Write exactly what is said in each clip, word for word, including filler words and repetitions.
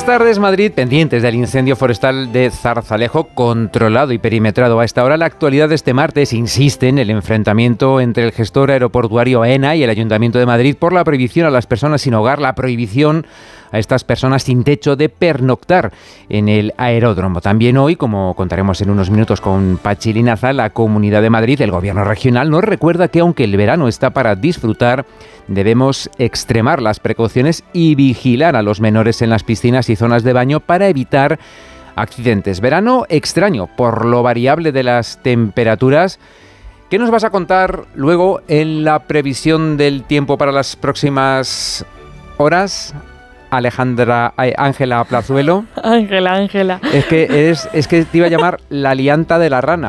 tardes, Madrid, pendientes del incendio forestal de Zarzalejo, controlado y perimetrado. A esta hora, la actualidad de este martes insiste en el enfrentamiento entre el gestor aeroportuario AENA y el Ayuntamiento de Madrid por la prohibición a las personas sin hogar, la prohibición a estas personas sin techo de pernoctar en el aeródromo. También hoy, como contaremos en unos minutos con Pachi Linaza, la Comunidad de Madrid, el Gobierno regional, nos recuerda que aunque el verano está para disfrutar, debemos extremar las precauciones y vigilar a los menores en las piscinas y zonas de baño para evitar accidentes. Verano extraño por lo variable de las temperaturas. ¿Qué nos vas a contar luego en la previsión del tiempo para las próximas horas? Alejandra, Ángela Plazuelo. Ángela, Ángela. Es que es, es que te iba a llamar la lianta de la rana.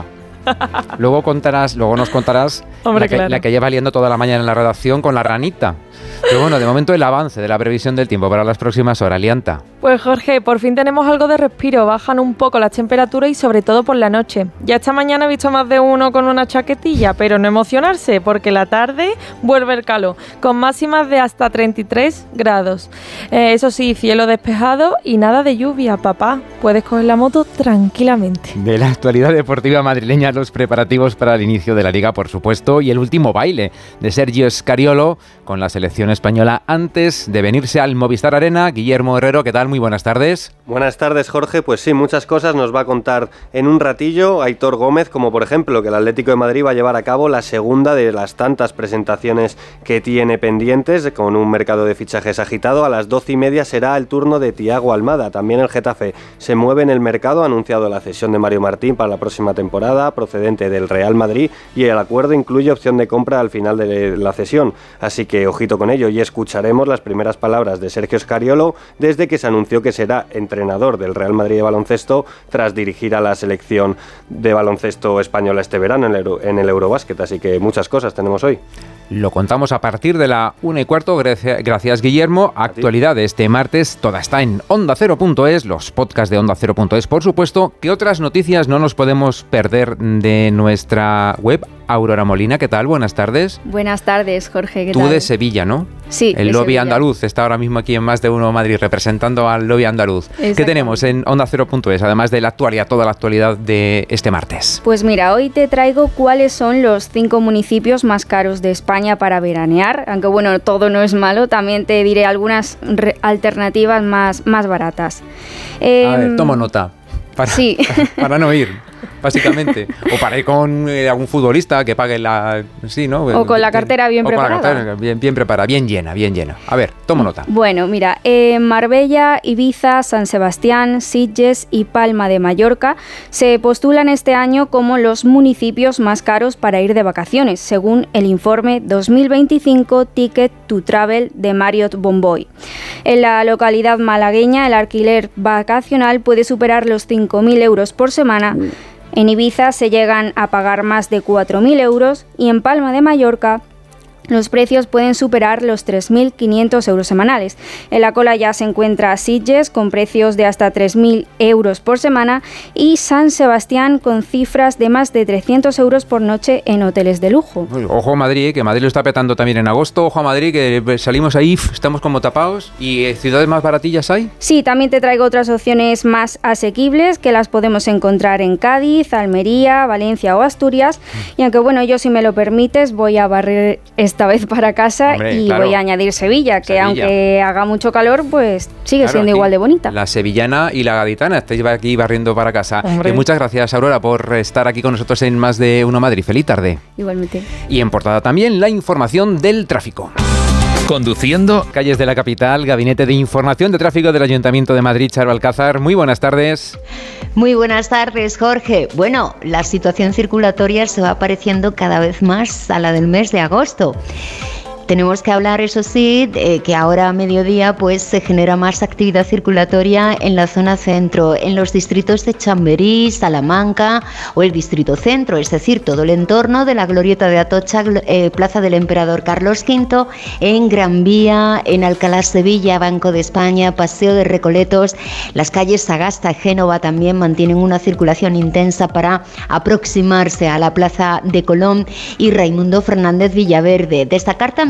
Luego contarás, luego nos contarás Hombre, la, que, claro. la que lleva liando toda la mañana en la redacción con la ranita. Pero bueno, de momento el avance de la previsión del tiempo para las próximas horas, Lianta. Pues Jorge, por fin tenemos algo de respiro, bajan un poco las temperaturas y sobre todo por la noche. Ya esta mañana he visto más de uno con una chaquetilla, pero no emocionarse porque la tarde vuelve el calor, con máximas de hasta treinta y tres grados. Eh, eso sí, cielo despejado y nada de lluvia, papá. Puedes coger la moto tranquilamente. De la actualidad deportiva madrileña, los preparativos para el inicio de la Liga, por supuesto, y el último baile de Sergio Scariolo con la selección española antes de venirse al Movistar Arena. Guillermo Herrero, ¿qué tal? Muy buenas tardes. Buenas tardes, Jorge. Pues sí, muchas cosas nos va a contar en un ratillo Aitor Gómez, como por ejemplo que el Atlético de Madrid va a llevar a cabo la segunda de las tantas presentaciones que tiene pendientes, con un mercado de fichajes agitado. A las doce y media será el turno de Thiago Almada. También el Getafe se mueve en el mercado, ha anunciado la cesión de Mario Martín para la próxima temporada, procedente del Real Madrid, y el acuerdo incluye opción de compra al final de la cesión. Así que ojito con ello, y escucharemos las primeras palabras de Sergio Scariolo desde que se anunció que será entrenador del Real Madrid de baloncesto tras dirigir a la selección de baloncesto española este verano en el, Euro, en el Eurobásquet. Así que muchas cosas tenemos hoy. Lo contamos a partir de la una y cuarto. Gracias, gracias Guillermo. Actualidad de este martes, toda está en onda cero punto es, los podcasts de onda cero punto es, por supuesto. ¿Qué otras noticias no nos podemos perder de nuestra web? Aurora Molina, ¿qué tal? Buenas tardes. Buenas tardes, Jorge, ¿qué Tú tal? de Sevilla, ¿no? Sí, el de lobby Sevilla. andaluz está ahora mismo aquí en Más de Uno Madrid representando al lobby andaluz. ¿Qué tenemos en onda cero punto es, además de la actualidad, toda la actualidad de este martes? Pues mira, hoy te traigo cuáles son los cinco municipios más caros de España para veranear, aunque bueno, todo no es malo, también te diré algunas re- alternativas más, más baratas. Eh, A ver, tomo nota. Para, sí. para, para no ir, básicamente. O para ir con eh, algún futbolista que pague la... Sí, ¿no? O con la cartera bien o preparada. Con la cartera bien, bien preparada, bien llena, bien llena. A ver, tomo nota. Bueno, mira, eh, Marbella, Ibiza, San Sebastián, Sitges y Palma de Mallorca se postulan este año como los municipios más caros para ir de vacaciones, según el informe dos mil veinticinco Ticket to Travel de Marriott Bonvoy. En la localidad malagueña, el alquiler vacacional puede superar los cinco mil euros por semana. En Ibiza se llegan a pagar más de cuatro mil euros y en Palma de Mallorca los precios pueden superar los tres mil quinientos euros semanales. En la cola ya se encuentra Sitges con precios de hasta tres mil euros por semana y San Sebastián con cifras de más de trescientos euros por noche en hoteles de lujo. Ojo a Madrid, que Madrid lo está petando también en agosto. Ojo a Madrid, que salimos ahí, estamos como tapados. ¿Y ciudades más baratillas hay? Sí, también te traigo otras opciones más asequibles que las podemos encontrar en Cádiz, Almería, Valencia o Asturias. Y aunque bueno, yo si me lo permites voy a barrer esta vez para casa. Hombre, y claro, voy a añadir Sevilla, que Sevilla, aunque haga mucho calor, pues sigue claro, siendo igual de bonita. La sevillana y la gaditana, estáis aquí barriendo para casa. Eh, muchas gracias, Aurora, por estar aquí con nosotros en Más de Uno Madrid. Feliz tarde. Igualmente. Y en portada también la información del tráfico. Conduciendo. Calles de la capital, Gabinete de Información de Tráfico del Ayuntamiento de Madrid, Charo Alcázar. Muy buenas tardes. Muy buenas tardes, Jorge. Bueno, la situación circulatoria se va pareciendo cada vez más a la del mes de agosto. Tenemos que hablar, eso sí, de que ahora a mediodía pues se genera más actividad circulatoria en la zona centro, en los distritos de Chamberí, Salamanca o el distrito centro, es decir, todo el entorno de la glorieta de Atocha, eh, Plaza del Emperador Carlos quinto, en Gran Vía, en Alcalá Sevilla, Banco de España, Paseo de Recoletos, las calles Sagasta, Génova también mantienen una circulación intensa para aproximarse a la Plaza de Colón y Raimundo Fernández Villaverde. Destacar también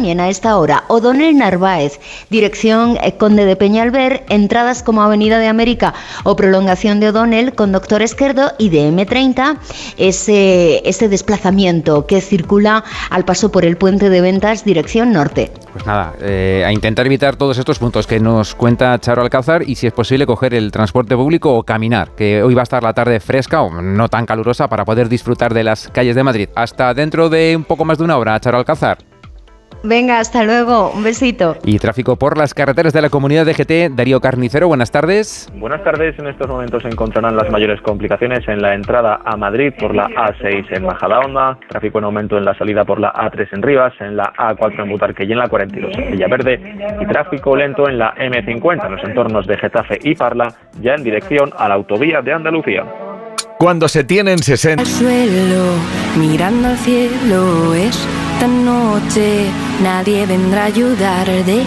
también a esta hora. O'Donnell Narváez, dirección eh, Conde de Peñalver, entradas como Avenida de América o prolongación de O'Donnell con Doctor Esquerdo, y de eme treinta ese, ese desplazamiento que circula al paso por el puente de Ventas, dirección norte. Pues nada, eh, a intentar evitar todos estos puntos que nos cuenta Charo Alcázar, y si es posible coger el transporte público o caminar, que hoy va a estar la tarde fresca o no tan calurosa para poder disfrutar de las calles de Madrid. Hasta dentro de un poco más de una hora, Charo Alcázar. Venga, hasta luego, un besito. Y tráfico por las carreteras de la comunidad de G T, Darío Carnicero, buenas tardes. Buenas tardes, en estos momentos se encontrarán las mayores complicaciones en la entrada a Madrid por la A seis en Majadahonda, tráfico en aumento en la salida por la A tres en Rivas, en la A cuatro en Butarque y en la cuarenta y dos en Villaverde, y tráfico lento en la eme cincuenta en los entornos de Getafe y Parla, ya en dirección a la autovía de Andalucía. Cuando se tienen sesenta... Al suelo, mirando al cielo, esta noche nadie vendrá a ayudar,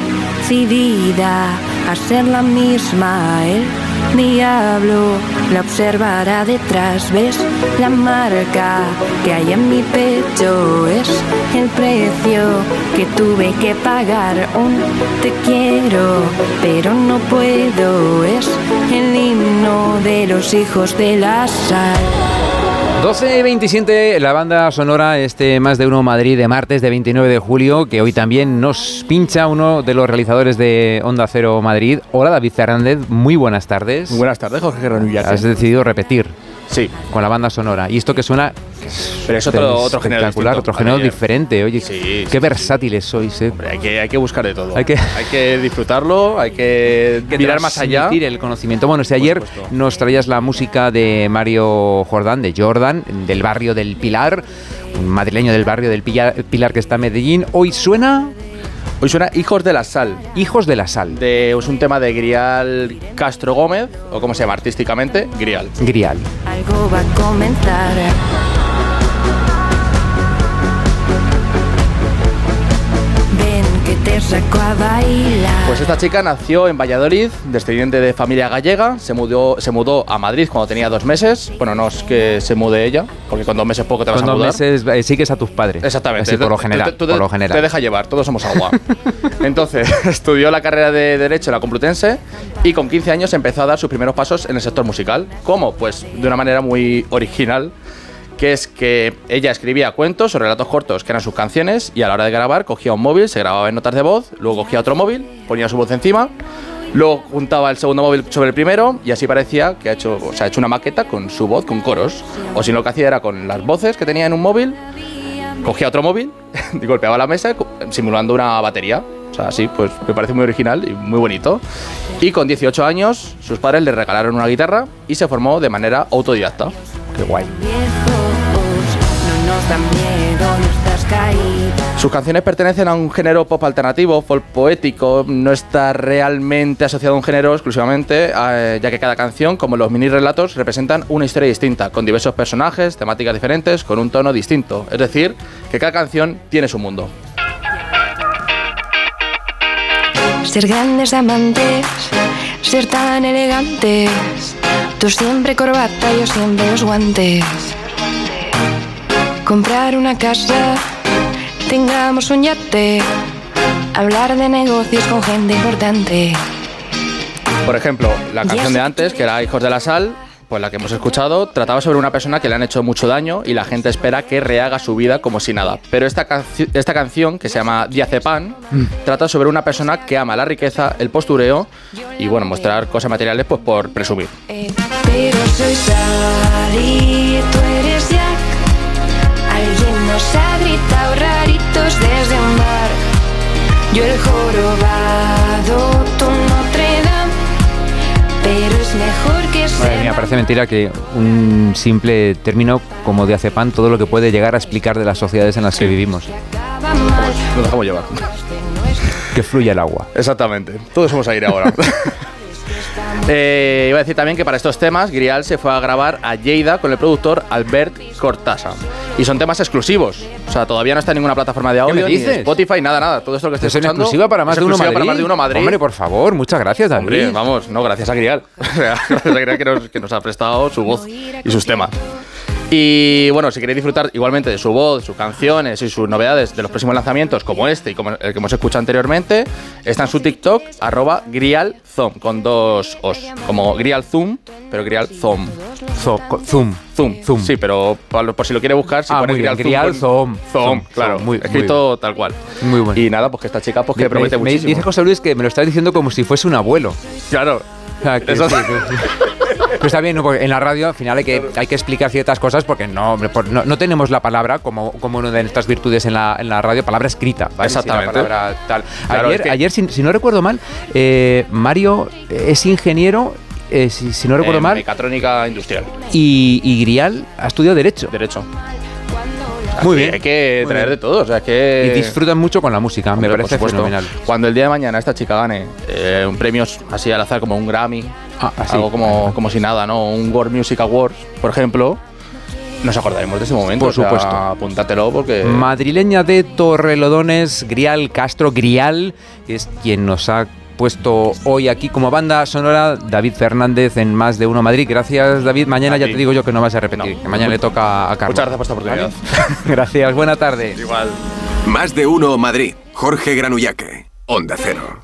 decidida a ser la misma. El diablo la observará detrás, ves la marca que hay en mi pecho, es el precio que tuve que pagar. Un te quiero, pero no puedo, es el himno de los hijos de la sal. doce y veintisiete, la banda sonora este Más de Uno Madrid de martes de veintinueve de julio, que hoy también nos pincha uno de los realizadores de Onda Cero Madrid. Hola, David Fernández, muy buenas tardes. Muy buenas tardes, Jorge Granullarte. Has decidido repetir. Sí. Con la banda sonora. Y esto que suena... Pero es otro, otro género espectacular, otro género diferente. Oye, sí, qué sí, versátiles sois, ¿eh? Hombre, hay que, hay que buscar de todo. Hay que, hay que disfrutarlo, hay que, que mirar más allá. el conocimiento. Bueno, si ayer nos traías la música de Mario Jordán, de Jordan, del barrio del Pilar, un madrileño del barrio del Pilar, Pilar que está en Medellín, hoy suena... Hoy suena Hijos de la Sal. Hijos de la Sal. De, es un tema de Grial Castro Gómez, o como se llama artísticamente, Grial. Grial. Algo va a comenzar. Te saco a bailar. Pues esta chica nació en Valladolid, descendiente de familia gallega, se mudó, se mudó a Madrid cuando tenía dos meses. Bueno, no es que se mude ella, porque con dos meses poco te vas con a mudar. Con dos meses eh, sigues a tus padres. Exactamente. Así, por lo general. Tú, tú, por lo general. Te deja llevar, todos somos agua. Entonces, estudió la carrera de Derecho en la Complutense y con quince años empezó a dar sus primeros pasos en el sector musical. ¿Cómo? Pues de una manera muy original, que es que ella escribía cuentos o relatos cortos que eran sus canciones, y a la hora de grabar cogía un móvil, se grababa en notas de voz, luego cogía otro móvil, ponía su voz encima, luego juntaba el segundo móvil sobre el primero, y así parecía que ha hecho, o sea, ha hecho una maqueta con su voz, con coros. O si no, lo que hacía era con las voces que tenía en un móvil, cogía otro móvil y golpeaba la mesa simulando una batería. O sea, sí, pues me parece muy original y muy bonito. Y con dieciocho años sus padres le regalaron una guitarra y se formó de manera autodidacta. Qué guay. Sus canciones pertenecen a un género pop alternativo, folk poético, no está realmente asociado a un género exclusivamente, eh, ya que cada canción, como los mini relatos, representan una historia distinta, con diversos personajes, temáticas diferentes, con un tono distinto. Es decir, que cada canción tiene su mundo. Ser grandes amantes, ser tan elegantes, tú siempre corbata, yo siempre los guantes. Comprar una casa, tengamos un yate, hablar de negocios con gente importante. Por ejemplo, la canción de antes, que era Hijos de la Sal, pues la que hemos escuchado, trataba sobre una persona que le han hecho mucho daño y la gente espera que rehaga su vida como si nada. Pero esta, canci- esta canción, que se llama Diazepam, mm. trata sobre una persona que ama la riqueza, el postureo y, bueno, mostrar cosas materiales pues por presumir. Eh, pero soy Sal y tú eres Jack. Alguien nos ha gritado raritos desde un bar. Yo el jorobado, tú Notre Dame. Pero es mejor que sea. Madre mía, parece mentira que un simple término como diazepam todo lo que puede llegar a explicar de las sociedades en las sí. que vivimos. Pues nos dejamos llevar. Que fluya el agua. Exactamente. Todos somos aire ahora. Eh, iba a decir también que para estos temas Grial se fue a grabar a Lleida con el productor Albert Cortasa. Y son temas exclusivos. O sea, todavía no está en ninguna plataforma de audio. ¿Qué me dices? Ni Spotify, nada, nada. Todo esto que estoy ¿Es escuchando exclusiva para más, es de uno Madrid? para más de uno Madrid? Hombre, por favor, muchas gracias, David. Hombre, vamos, no, gracias a Grial. Gracias a Grial que nos, que nos ha prestado su voz y sus temas. Y bueno, si queréis disfrutar igualmente de su voz, de sus canciones y sus novedades de los próximos lanzamientos, como este y como el que hemos escuchado anteriormente, está en su TikTok, arroba grialzom, con dos os, como grialzoom, pero grialzom. Zoom. Zoom, Zoom. Sí, pero por, por si lo quiere buscar, si ah, pone grial, grial zoom, zoom, claro, muy, escrito muy tal cual. Muy bueno. Y nada, pues que esta chica pues que me, promete me, muchísimo. Me dice José Luis que me lo estás diciendo como si fuese un abuelo. Claro. Ah, que Eso sí, sí, sí. Pero está bien, ¿no? Porque en la radio al final hay que, hay que explicar ciertas cosas porque no, no, no tenemos la palabra como, como una de nuestras virtudes en la, en la radio, palabra escrita, ¿vale? Exactamente. Sí, la palabra tal. Claro, ayer, es que... ayer si, si no recuerdo mal, eh, Mario es ingeniero, eh, si, si no recuerdo eh, mal. Mecatrónica industrial. Y, y Grial ha estudiado Derecho. Derecho. Muy bien. Hay que traer de todo, o sea, es que... Y disfrutan mucho con la música, Hombre, me parece fenomenal. Cuando el día de mañana esta chica gane eh, un premio así al azar como un Grammy, ah, así, algo como, ah, como si nada, ¿no? Un World Music Awards, por ejemplo, nos acordaremos de ese momento. Por supuesto. O sea, apúntatelo porque... Madrileña de Torrelodones, Grial Castro, Grial, que es quien nos ha puesto hoy aquí como banda sonora, David Fernández en Más de Uno Madrid. Gracias, David. Mañana ya te digo yo que no vas a repetir, no, que mañana no, le toca a Carlos. Muchas gracias por esta oportunidad. ¿Vale? Gracias, buena tarde. Igual. Más de Uno Madrid. Jorge Granullaque, Onda Cero.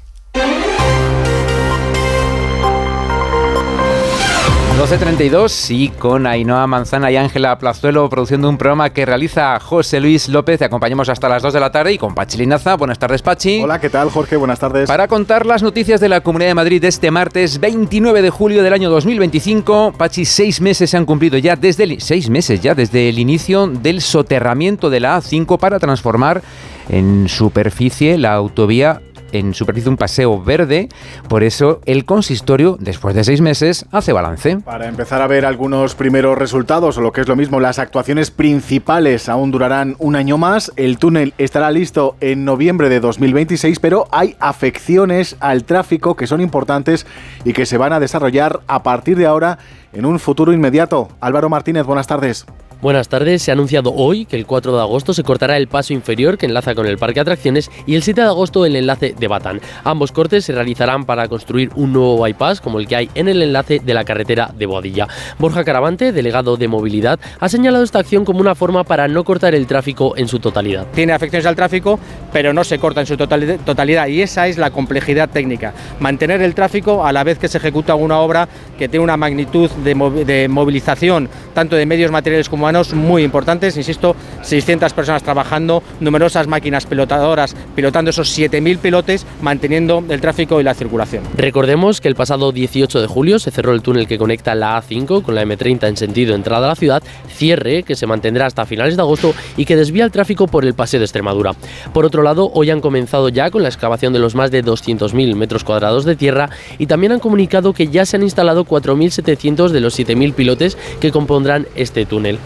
doce treinta y dos y con Ainhoa Manzana y Ángela Plazuelo produciendo un programa que realiza José Luis López. Te acompañamos hasta las dos de la tarde y con Pachi Linaza. Buenas tardes, Pachi. Hola, ¿qué tal, Jorge? Buenas tardes. Para contar las noticias de la Comunidad de Madrid de este martes veintinueve de julio del año dos mil veinticinco. Pachi, seis meses se han cumplido ya desde el, seis meses ya desde el inicio del soterramiento de la A cinco para transformar en superficie la autovía en superficie un paseo verde. Por eso el consistorio, después de seis meses, hace balance. Para empezar a ver algunos primeros resultados, o lo que es lo mismo, las actuaciones principales aún durarán un año más. El túnel estará listo en noviembre de dos mil veintiséis, pero hay afecciones al tráfico que son importantes y que se van a desarrollar a partir de ahora en un futuro inmediato. Álvaro Martínez, buenas tardes. Buenas tardes. Se ha anunciado hoy que el cuatro de agosto se cortará el paso inferior que enlaza con el parque de atracciones y el siete de agosto el enlace de Batán. Ambos cortes se realizarán para construir un nuevo bypass como el que hay en el enlace de la carretera de Boadilla. Borja Caravante, delegado de movilidad, ha señalado esta acción como una forma para no cortar el tráfico en su totalidad. Tiene afecciones al tráfico, pero no se corta en su totalidad y esa es la complejidad técnica. Mantener el tráfico a la vez que se ejecuta una obra que tiene una magnitud de, mov- de movilización tanto de medios materiales como muy importantes, insisto, seiscientas personas trabajando, numerosas máquinas pilotadoras pilotando esos siete mil pilotes, manteniendo el tráfico y la circulación. Recordemos que el pasado dieciocho de julio se cerró el túnel que conecta la A cinco con la eme treinta en sentido entrada a la ciudad, cierre que se mantendrá hasta finales de agosto y que desvía el tráfico por el paseo de Extremadura. Por otro lado, hoy han comenzado ya con la excavación de los más de doscientos mil metros cuadrados de tierra y también han comunicado que ya se han instalado cuatro mil setecientos de los siete mil pilotes que compondrán este túnel.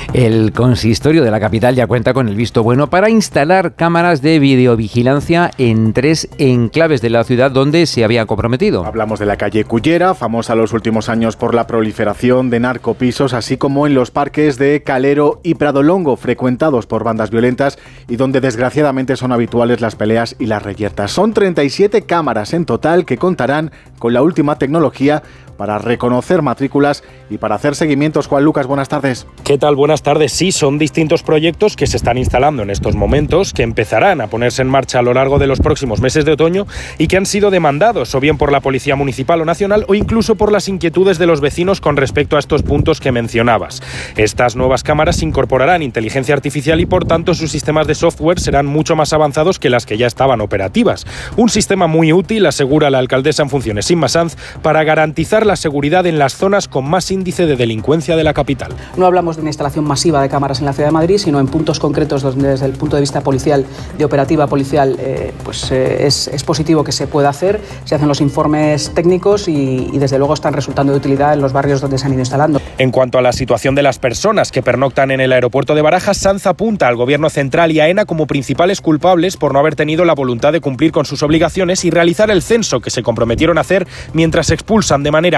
El consistorio de la capital ya cuenta con el visto bueno para instalar cámaras de videovigilancia en tres enclaves de la ciudad donde se había comprometido. Hablamos de la calle Cullera, famosa los últimos años por la proliferación de narcopisos, así como en los parques de Calero y Pradolongo, frecuentados por bandas violentas y donde desgraciadamente son habituales las peleas y las reyertas. Son treinta y siete cámaras en total que contarán con la última tecnología para reconocer matrículas y para hacer seguimientos. Juan Lucas, buenas tardes. ¿Qué tal? Buenas tardes. Sí, son distintos proyectos que se están instalando en estos momentos, que empezarán a ponerse en marcha a lo largo de los próximos meses de otoño y que han sido demandados o bien por la Policía Municipal o Nacional o incluso por las inquietudes de los vecinos con respecto a estos puntos que mencionabas. Estas nuevas cámaras incorporarán inteligencia artificial y por tanto sus sistemas de software serán mucho más avanzados que las que ya estaban operativas. Un sistema muy útil, asegura la alcaldesa en funciones, Inma Sanz, para garantizar la seguridad en las zonas con más índice de delincuencia de la capital. No hablamos de una instalación masiva de cámaras en la ciudad de Madrid, sino en puntos concretos donde desde el punto de vista policial, de operativa policial, eh, pues eh, es, es positivo que se pueda hacer. Se hacen los informes técnicos y, y desde luego están resultando de utilidad en los barrios donde se han ido instalando. En cuanto a la situación de las personas que pernoctan en el aeropuerto de Barajas, Sanz apunta al Gobierno Central y a AENA como principales culpables por no haber tenido la voluntad de cumplir con sus obligaciones y realizar el censo que se comprometieron a hacer mientras expulsan de manera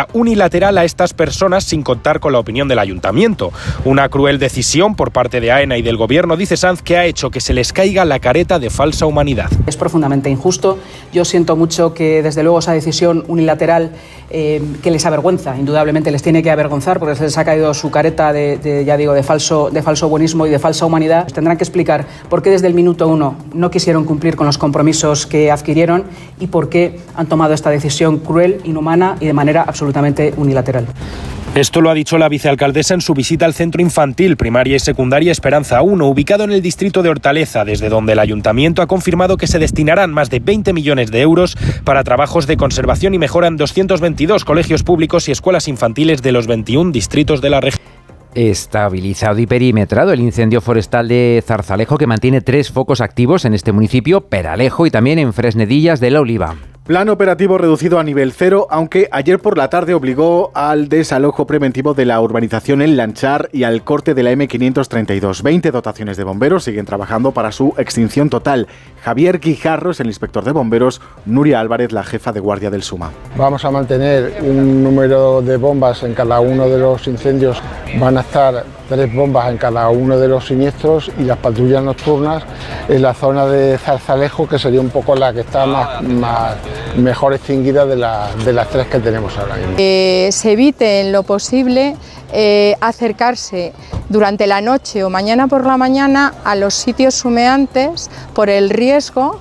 manera unilateral a estas personas sin contar con la opinión del ayuntamiento. Una cruel decisión por parte de AENA y del gobierno, dice Sanz, que ha hecho que se les caiga la careta de falsa humanidad. Es profundamente injusto. Yo siento mucho que desde luego esa decisión unilateral eh, que les avergüenza, indudablemente les tiene que avergonzar porque se les ha caído su careta de, de ya digo, de falso, de falso buenismo y de falsa humanidad. Tendrán que explicar por qué desde el minuto uno no quisieron cumplir con los compromisos que adquirieron y por qué han tomado esta decisión cruel, inhumana y de manera absolutamente unilateral. Esto lo ha dicho la vicealcaldesa en su visita al centro infantil, primaria y secundaria Esperanza uno, ubicado en el distrito de Hortaleza, desde donde el ayuntamiento ha confirmado que se destinarán más de veinte millones de euros para trabajos de conservación y mejora en doscientos veintidós colegios públicos y escuelas infantiles de los veintiún distritos de la región. Estabilizado y perimetrado el incendio forestal de Zarzalejo, que mantiene tres focos activos en este municipio, Peralejo y también en Fresnedillas de la Oliva. Plan operativo reducido a nivel cero, aunque ayer por la tarde obligó al desalojo preventivo de la urbanización El Lanchar y al corte de la eme quinientos treinta y dos. veinte dotaciones de bomberos siguen trabajando para su extinción total. Javier Guijarro es el inspector de bomberos, Nuria Álvarez, la jefa de guardia del SUMA. Vamos a mantener un número de bombas en cada uno de los incendios. Van a estar tres bombas en cada uno de los siniestros y las patrullas nocturnas en la zona de Zarzalejo, que sería un poco la que está más, más mejor extinguida de, la, de las tres que tenemos ahora mismo. Eh, se evite en lo posible eh, acercarse durante la noche o mañana por la mañana a los sitios humeantes por el riesgo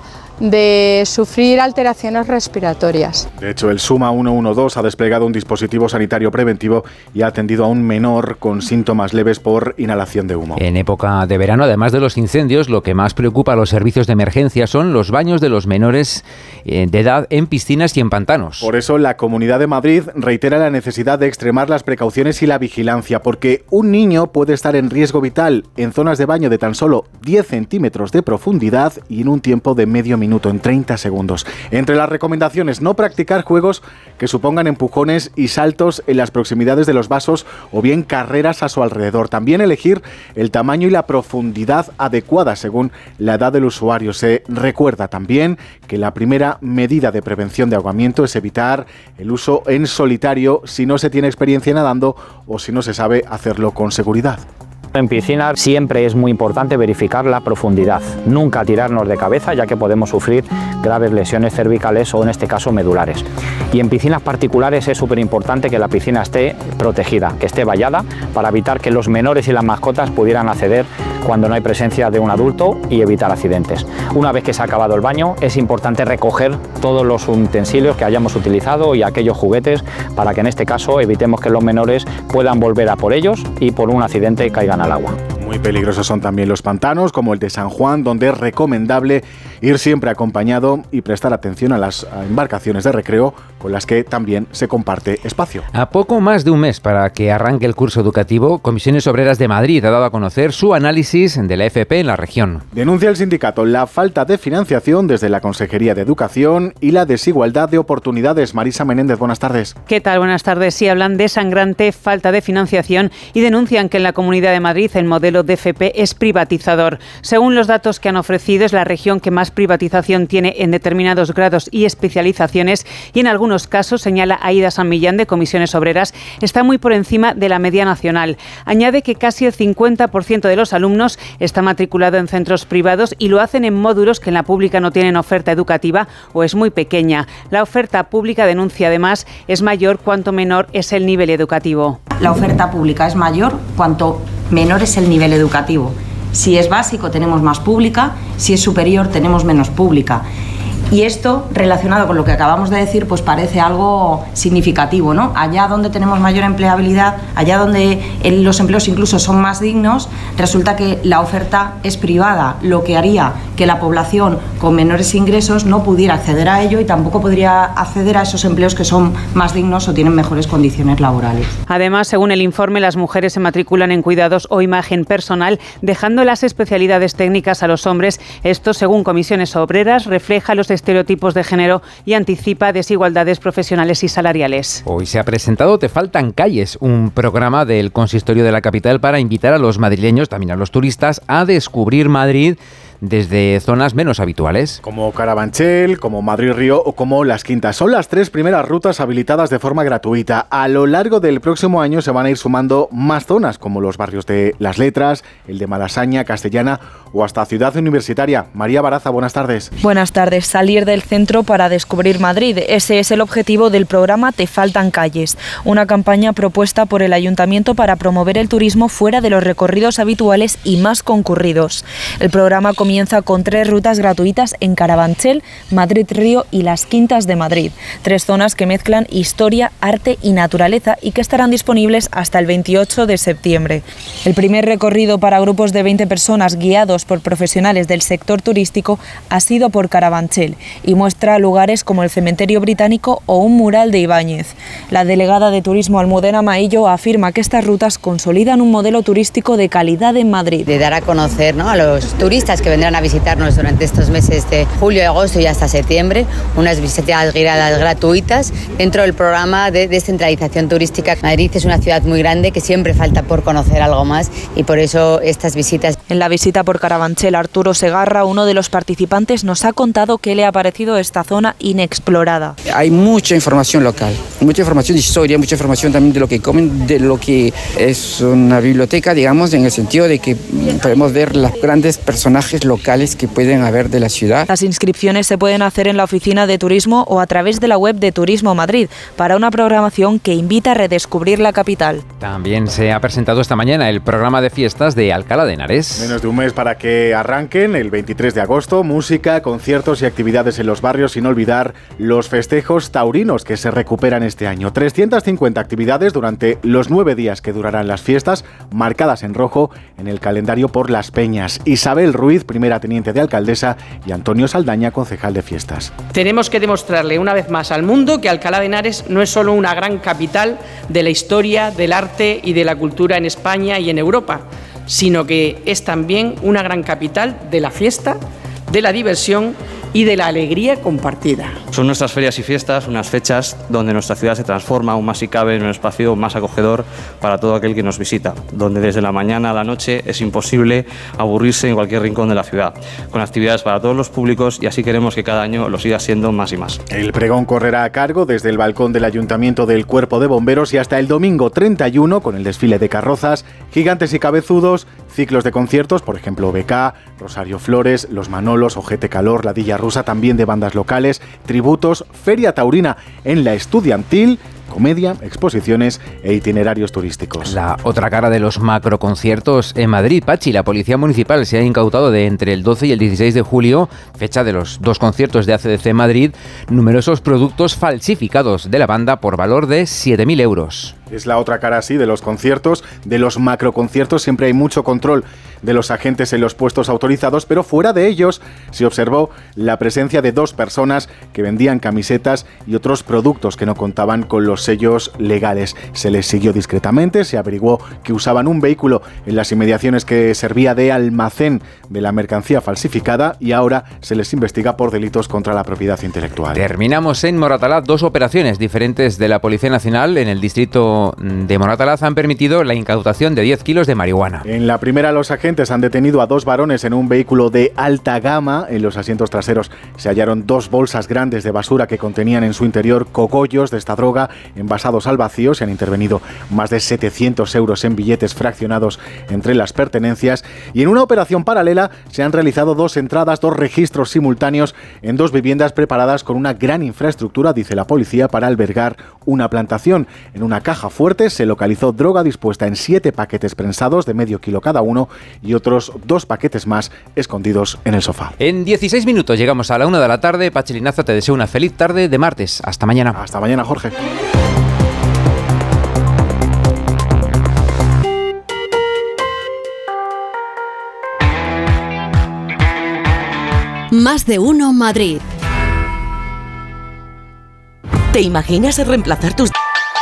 de sufrir alteraciones respiratorias. De hecho, el SUMA ciento doce ha desplegado un dispositivo sanitario preventivo y ha atendido a un menor con síntomas leves por inhalación de humo. En época de verano, además de los incendios, lo que más preocupa a los servicios de emergencia son los baños de los menores de edad en piscinas y en pantanos. Por eso, la Comunidad de Madrid reitera la necesidad de extremar las precauciones y la vigilancia, porque un niño puede estar en riesgo vital en zonas de baño de tan solo diez centímetros de profundidad y en un tiempo de medio minuto. En treinta segundos. Entre las recomendaciones, no practicar juegos que supongan empujones y saltos en las proximidades de los vasos o bien carreras a su alrededor. También elegir el tamaño y la profundidad adecuada según la edad del usuario. Se recuerda también que la primera medida de prevención de ahogamiento es evitar el uso en solitario si no se tiene experiencia nadando o si no se sabe hacerlo con seguridad. En piscina siempre es muy importante verificar la profundidad, nunca tirarnos de cabeza ya que podemos sufrir graves lesiones cervicales o en este caso medulares. Y en piscinas particulares es súper importante que la piscina esté protegida, que esté vallada para evitar que los menores y las mascotas pudieran acceder cuando no hay presencia de un adulto y evitar accidentes. Una vez que se ha acabado el baño es importante recoger todos los utensilios que hayamos utilizado y aquellos juguetes para que en este caso evitemos que los menores puedan volver a por ellos y por un accidente caigan al agua. Muy peligrosos son también los pantanos, como el de San Juan, donde es recomendable ir siempre acompañado y prestar atención a las embarcaciones de recreo con las que también se comparte espacio. A poco más de un mes para que arranque el curso educativo, Comisiones Obreras de Madrid ha dado a conocer su análisis de la F P en la región. Denuncia el sindicato la falta de financiación desde la Consejería de Educación y la desigualdad de oportunidades. Marisa Menéndez, buenas tardes. ¿Qué tal? Buenas tardes. Sí, hablan de sangrante falta de financiación y denuncian que en la Comunidad de Madrid el modelo de F P es privatizador. Según los datos que han ofrecido, es la región que más privatización tiene en determinados grados y especializaciones y en algunos casos, señala Aida San Millán de Comisiones Obreras, está muy por encima de la media nacional. Añade que casi el cincuenta por ciento de los alumnos está matriculado en centros privados y lo hacen en módulos que en la pública no tienen oferta educativa o es muy pequeña. La oferta pública, denuncia además, es mayor cuanto menor es el nivel educativo. La oferta pública es mayor cuanto menor es el nivel educativo. Si es básico tenemos más pública, si es superior tenemos menos pública. Y esto, relacionado con lo que acabamos de decir, pues parece algo significativo, ¿no? Allá donde tenemos mayor empleabilidad, allá donde los empleos incluso son más dignos, resulta que la oferta es privada, lo que haría que la población con menores ingresos no pudiera acceder a ello y tampoco podría acceder a esos empleos que son más dignos o tienen mejores condiciones laborales. Además, según el informe, las mujeres se matriculan en cuidados o imagen personal, dejando las especialidades técnicas a los hombres. Esto, según Comisiones Obreras, refleja los estereotipos de género y anticipa desigualdades profesionales y salariales. Hoy se ha presentado Te faltan calles, un programa del Consistorio de la capital para invitar a los madrileños, también a los turistas, a descubrir Madrid desde zonas menos habituales. Como Carabanchel, como Madrid-Río o como Las Quintas. Son las tres primeras rutas habilitadas de forma gratuita. A lo largo del próximo año se van a ir sumando más zonas, como los barrios de Las Letras, el de Malasaña, Castellana o hasta Ciudad Universitaria. María Baraza, buenas tardes. Buenas tardes. Salir del centro para descubrir Madrid. Ese es el objetivo del programa Te Faltan Calles, una campaña propuesta por el Ayuntamiento para promover el turismo fuera de los recorridos habituales y más concurridos. El programa comienza con tres rutas gratuitas en Carabanchel, Madrid-Río y Las Quintas de Madrid. Tres zonas que mezclan historia, arte y naturaleza y que estarán disponibles hasta el veintiocho de septiembre. El primer recorrido para grupos de veinte personas guiados por profesionales del sector turístico ha sido por Carabanchel y muestra lugares como el Cementerio Británico o un mural de Ibáñez. La delegada de Turismo Almudena Maillo afirma que estas rutas consolidan un modelo turístico de calidad en Madrid. De dar a conocer, ¿no?, a los turistas que vendrán a visitarnos durante estos meses de julio, agosto y hasta septiembre, unas visitas guiadas gratuitas dentro del programa de descentralización turística. Madrid es una ciudad muy grande que siempre falta por conocer algo más y por eso estas visitas. En la visita por Carabanchel, Arturo Segarra, uno de los participantes, nos ha contado qué le ha parecido esta zona inexplorada. Hay mucha información local, mucha información de historia, mucha información también de lo que comen, de lo que es una biblioteca, digamos, en el sentido de que podemos ver los grandes personajes locales que pueden haber de la ciudad. Las inscripciones se pueden hacer en la oficina de turismo o a través de la web de Turismo Madrid para una programación que invita a redescubrir la capital. También se ha presentado esta mañana el programa de fiestas de Alcalá de Henares. Menos de un mes para que arranquen el veintitrés de agosto, música, conciertos y actividades en los barrios, sin olvidar los festejos taurinos que se recuperan este año. trescientas cincuenta actividades durante los nueve días que durarán las fiestas, marcadas en rojo en el calendario por Las Peñas. Isabel Ruiz, primera teniente de alcaldesa, y Antonio Saldaña, concejal de fiestas. Tenemos que demostrarle una vez más al mundo que Alcalá de Henares no es solo una gran capital de la historia, del arte y de la cultura en España y en Europa, sino que es también una gran capital de la fiesta, de la diversión y de la alegría compartida. Son nuestras ferias y fiestas unas fechas donde nuestra ciudad se transforma aún más si cabe en un espacio más acogedor para todo aquel que nos visita, donde desde la mañana a la noche es imposible aburrirse en cualquier rincón de la ciudad, con actividades para todos los públicos, y así queremos que cada año lo siga siendo más y más. El pregón correrá a cargo desde el balcón del Ayuntamiento del Cuerpo de Bomberos y hasta el domingo treinta y uno con el desfile de carrozas, gigantes y cabezudos, ciclos de conciertos, por ejemplo B K, Rosario Flores, Los Manolos, Ojete Calor, Ladilla Rusa, también de bandas locales, tributos, feria taurina en la estudiantil, comedia, exposiciones e itinerarios turísticos. La otra cara de los macroconciertos en Madrid, Pachi, la Policía Municipal se ha incautado de entre el doce y el dieciséis de julio, fecha de los dos conciertos de A C D C Madrid, numerosos productos falsificados de la banda por valor de siete mil euros. Es la otra cara, sí, de los conciertos, de los macroconciertos. Siempre hay mucho control de los agentes en los puestos autorizados, pero fuera de ellos se observó la presencia de dos personas que vendían camisetas y otros productos que no contaban con los sellos legales. Se les siguió discretamente, se averiguó que usaban un vehículo en las inmediaciones que servía de almacén de la mercancía falsificada y ahora se les investiga por delitos contra la propiedad intelectual. Terminamos en Moratalaz. Dos operaciones diferentes de la Policía Nacional en el distrito de Moratalaz han permitido la incautación de diez kilos de marihuana. En la primera, los agentes han detenido a dos varones en un vehículo de alta gama. En los asientos traseros se hallaron dos bolsas grandes de basura que contenían en su interior cogollos de esta droga envasados al vacío. Se han intervenido más de setecientos euros en billetes fraccionados entre las pertenencias. Y en una operación paralela se han realizado dos entradas, dos registros simultáneos en dos viviendas preparadas con una gran infraestructura, dice la policía, para albergar una plantación. En una caja fuerte se localizó droga dispuesta en siete paquetes prensados de medio kilo cada uno y otros dos paquetes más escondidos en el sofá. En dieciséis minutos llegamos a la una de la tarde. Pachi Linaza, te deseo una feliz tarde de martes. Hasta mañana. Hasta mañana, Jorge. Más de uno Madrid. ¿Te imaginas reemplazar tus...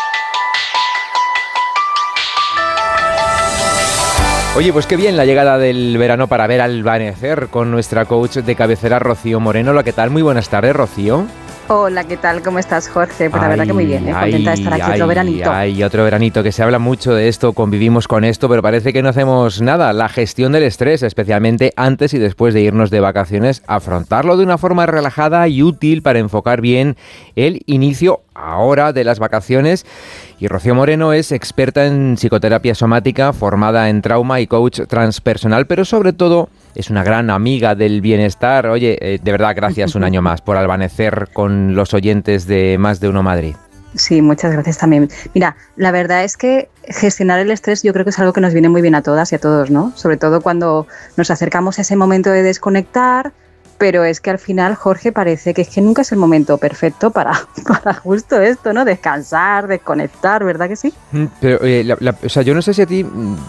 Oye, pues qué bien la llegada del verano para ver al amanecer con nuestra coach de cabecera, Rocío Moreno. Hola, ¿qué tal? Muy buenas tardes, Rocío. Hola, ¿qué tal? ¿Cómo estás, Jorge? Pues la Ay, verdad que muy bien, ¿eh? Contenta de estar aquí ay, otro veranito. Ay, otro veranito, que se habla mucho de esto, convivimos con esto, pero parece que no hacemos nada. La gestión del estrés, especialmente antes y después de irnos de vacaciones, afrontarlo de una forma relajada y útil para enfocar bien el inicio ahora de las vacaciones. Y Rocío Moreno es experta en psicoterapia somática, formada en trauma y coach transpersonal, pero sobre todo es una gran amiga del bienestar. Oye, eh, de verdad, gracias un año más por albanecer con los oyentes de Más de Uno Madrid. Sí, muchas gracias también. Mira, la verdad es que gestionar el estrés yo creo que es algo que nos viene muy bien a todas y a todos, ¿no? Sobre todo cuando nos acercamos a ese momento de desconectar, pero es que al final, Jorge, parece que es que nunca es el momento perfecto para, para justo esto, ¿no? Descansar, desconectar, ¿verdad que sí? Pero, eh, la, la, o sea, yo no sé si a ti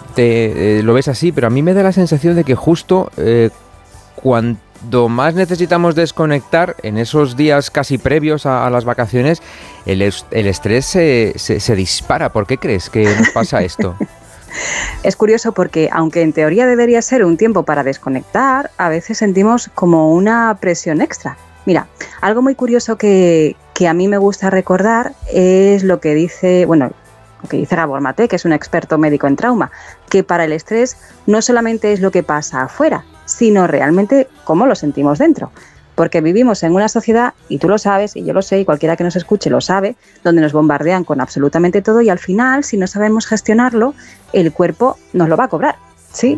te eh, lo ves así, pero a mí me da la sensación de que justo eh, cuando más necesitamos desconectar, en esos días casi previos a, a las vacaciones, el, el estrés se, se, se dispara. ¿Por qué crees que nos pasa esto? Es curioso porque, aunque en teoría debería ser un tiempo para desconectar, a veces sentimos como una presión extra. Mira, algo muy curioso que, que a mí me gusta recordar es lo que dice, bueno, lo que dice Gabor Maté, que es un experto médico en trauma, que para el estrés no solamente es lo que pasa afuera, sino realmente cómo lo sentimos dentro. Porque vivimos en una sociedad, y tú lo sabes, y yo lo sé, y cualquiera que nos escuche lo sabe, donde nos bombardean con absolutamente todo y al final, si no sabemos gestionarlo, el cuerpo nos lo va a cobrar, ¿sí?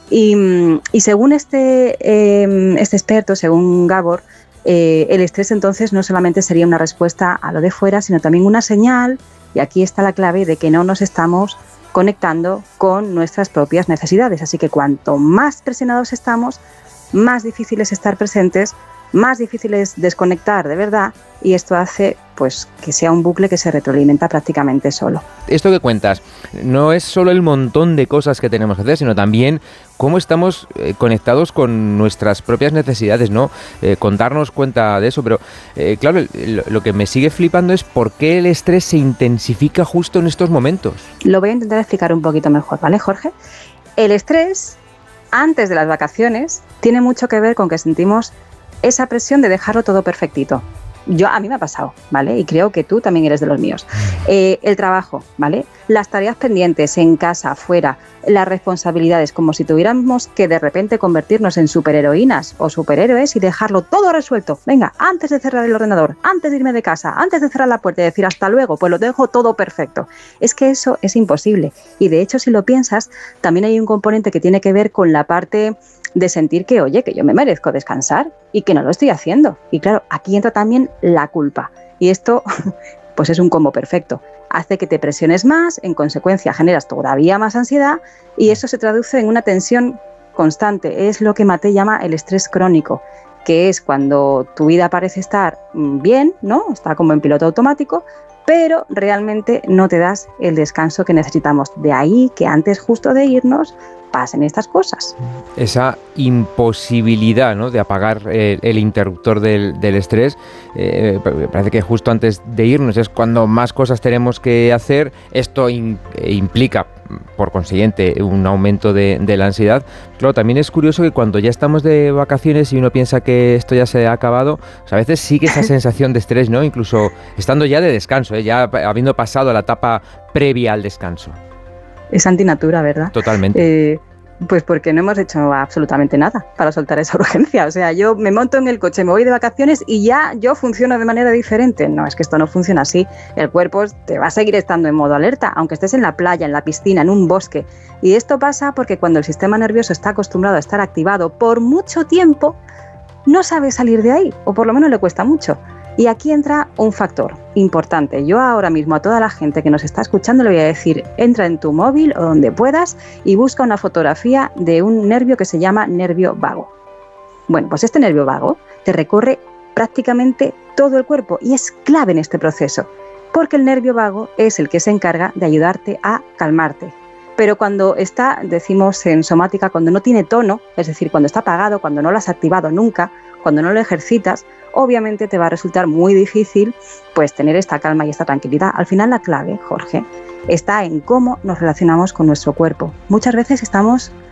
Y, y según este, eh, este experto, según Gabor, eh, el estrés entonces no solamente sería una respuesta a lo de fuera, sino también una señal, y aquí está la clave, de que no nos estamos conectando con nuestras propias necesidades. Así que cuanto más presionados estamos, más difícil es estar presentes, más difícil es desconectar de verdad, y esto hace pues que sea un bucle que se retroalimenta prácticamente solo. Esto que cuentas no es solo el montón de cosas que tenemos que hacer, sino también cómo estamos eh, conectados con nuestras propias necesidades, ¿no? Eh, con darnos cuenta de eso, pero eh, claro, lo, lo que me sigue flipando es por qué el estrés se intensifica justo en estos momentos. Lo voy a intentar explicar un poquito mejor, ¿vale, Jorge? El estrés, antes de las vacaciones, tiene mucho que ver con que sentimos esa presión de dejarlo todo perfectito. Yo, a mí me ha pasado, ¿vale? Y creo que tú también eres de los míos. Eh, el trabajo, ¿vale? Las tareas pendientes en casa, fuera, las responsabilidades, como si tuviéramos que de repente convertirnos en superheroínas o superhéroes y dejarlo todo resuelto. Venga, antes de cerrar el ordenador, antes de irme de casa, antes de cerrar la puerta y decir hasta luego, pues lo dejo todo perfecto. Es que eso es imposible. Y de hecho, si lo piensas, también hay un componente que tiene que ver con la parte de sentir que, oye, que yo me merezco descansar y que no lo estoy haciendo. Y claro, aquí entra también la culpa. Y esto, pues es un combo perfecto. Hace que te presiones más, en consecuencia generas todavía más ansiedad y eso se traduce en una tensión constante. Es lo que Maté llama el estrés crónico, que es cuando tu vida parece estar bien, ¿no? Está como en piloto automático, pero realmente no te das el descanso que necesitamos. De ahí que antes justo de irnos pasen estas cosas. Esa imposibilidad, ¿no?, de apagar el, el interruptor del, del estrés, eh, parece que justo antes de irnos es cuando más cosas tenemos que hacer. Esto in, implica, por consiguiente, un aumento de, de la ansiedad. Claro, también es curioso que cuando ya estamos de vacaciones y uno piensa que esto ya se ha acabado, o sea, a veces sigue esa sensación de estrés, ¿no? Incluso estando ya de descanso, ¿eh? Ya habiendo pasado la etapa previa al descanso. Es antinatura, ¿verdad? Totalmente. Eh, pues porque no hemos hecho absolutamente nada para soltar esa urgencia. O sea, yo me monto en el coche, me voy de vacaciones y ya yo funciono de manera diferente. No, es que esto no funciona así. El cuerpo te va a seguir estando en modo alerta, aunque estés en la playa, en la piscina, en un bosque. Y esto pasa porque cuando el sistema nervioso está acostumbrado a estar activado por mucho tiempo, no sabe salir de ahí, o por lo menos le cuesta mucho. Y aquí entra un factor importante. Yo ahora mismo a toda la gente que nos está escuchando le voy a decir, entra en tu móvil o donde puedas y busca una fotografía de un nervio que se llama nervio vago. Bueno, pues este nervio vago te recorre prácticamente todo el cuerpo y es clave en este proceso, porque el nervio vago es el que se encarga de ayudarte a calmarte. Pero cuando está, decimos en somática, cuando no tiene tono, es decir, cuando está apagado, cuando no lo has activado nunca, cuando no lo ejercitas, obviamente te va a resultar muy difícil pues tener esta calma y esta tranquilidad. Al final la clave, Jorge, está en cómo nos relacionamos con nuestro cuerpo. Muchas veces estamos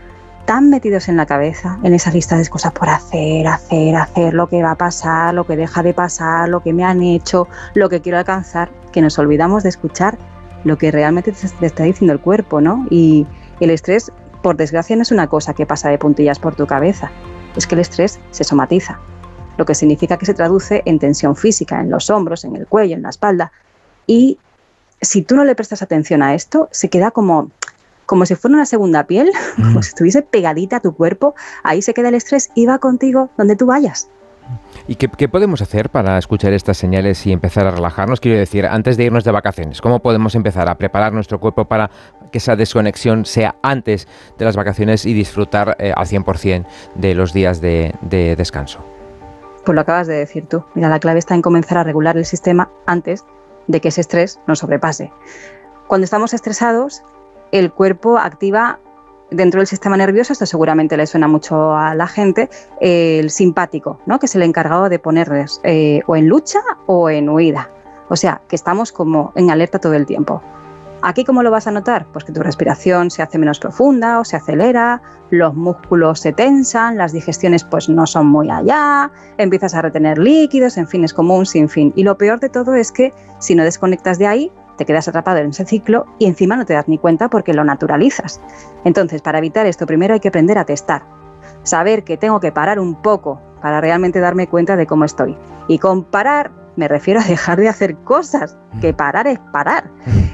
tan metidos en la cabeza, en esa lista de cosas por hacer, hacer, hacer, lo que va a pasar, lo que deja de pasar, lo que me han hecho, lo que quiero alcanzar, que nos olvidamos de escuchar lo que realmente te está diciendo el cuerpo, ¿no? Y el estrés, por desgracia, no es una cosa que pasa de puntillas por tu cabeza, es que el estrés se somatiza, lo que significa que se traduce en tensión física, en los hombros, en el cuello, en la espalda, y si tú no le prestas atención a esto, se queda como, como si fuera una segunda piel, mm. como si estuviese pegadita a tu cuerpo, ahí se queda el estrés y va contigo donde tú vayas. ¿Y qué, qué podemos hacer para escuchar estas señales y empezar a relajarnos? Quiero decir, antes de irnos de vacaciones, ¿cómo podemos empezar a preparar nuestro cuerpo para que esa desconexión sea antes de las vacaciones y disfrutar eh, al cien por ciento de los días de, de descanso? Pues lo acabas de decir tú. Mira, la clave está en comenzar a regular el sistema antes de que ese estrés nos sobrepase. Cuando estamos estresados, el cuerpo activa dentro del sistema nervioso, esto seguramente le suena mucho a la gente, el simpático, ¿no? Que es el encargado de ponerles eh, o en lucha o en huida. O sea, que estamos como en alerta todo el tiempo. ¿Aquí cómo lo vas a notar? Pues que tu respiración se hace menos profunda o se acelera, los músculos se tensan, las digestiones pues no son muy allá, empiezas a retener líquidos, en fin, es como un sinfín. Y lo peor de todo es que si no desconectas de ahí, te quedas atrapado en ese ciclo y encima no te das ni cuenta porque lo naturalizas. Entonces, para evitar esto, primero hay que aprender a testar. Saber que tengo que parar un poco para realmente darme cuenta de cómo estoy. Y con parar me refiero a dejar de hacer cosas, que parar es parar.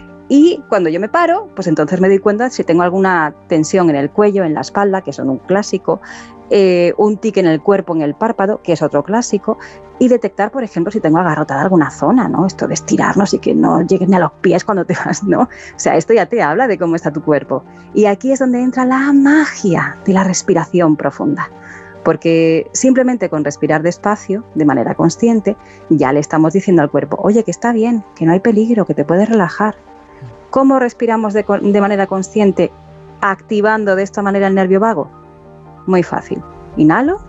Y cuando yo me paro, pues entonces me doy cuenta si tengo alguna tensión en el cuello, en la espalda, que son un clásico, eh, un tic en el cuerpo, en el párpado, que es otro clásico, y detectar, por ejemplo, si tengo agarrotada alguna zona, ¿no? Esto de estirarnos y que no llegues ni a los pies cuando te vas, ¿no? O sea, esto ya te habla de cómo está tu cuerpo. Y aquí es donde entra la magia de la respiración profunda. Porque simplemente con respirar despacio, de manera consciente, ya le estamos diciendo al cuerpo, oye, que está bien, que no hay peligro, que te puedes relajar. ¿Cómo respiramos de, de manera consciente, activando de esta manera el nervio vago? Muy fácil. Inhalo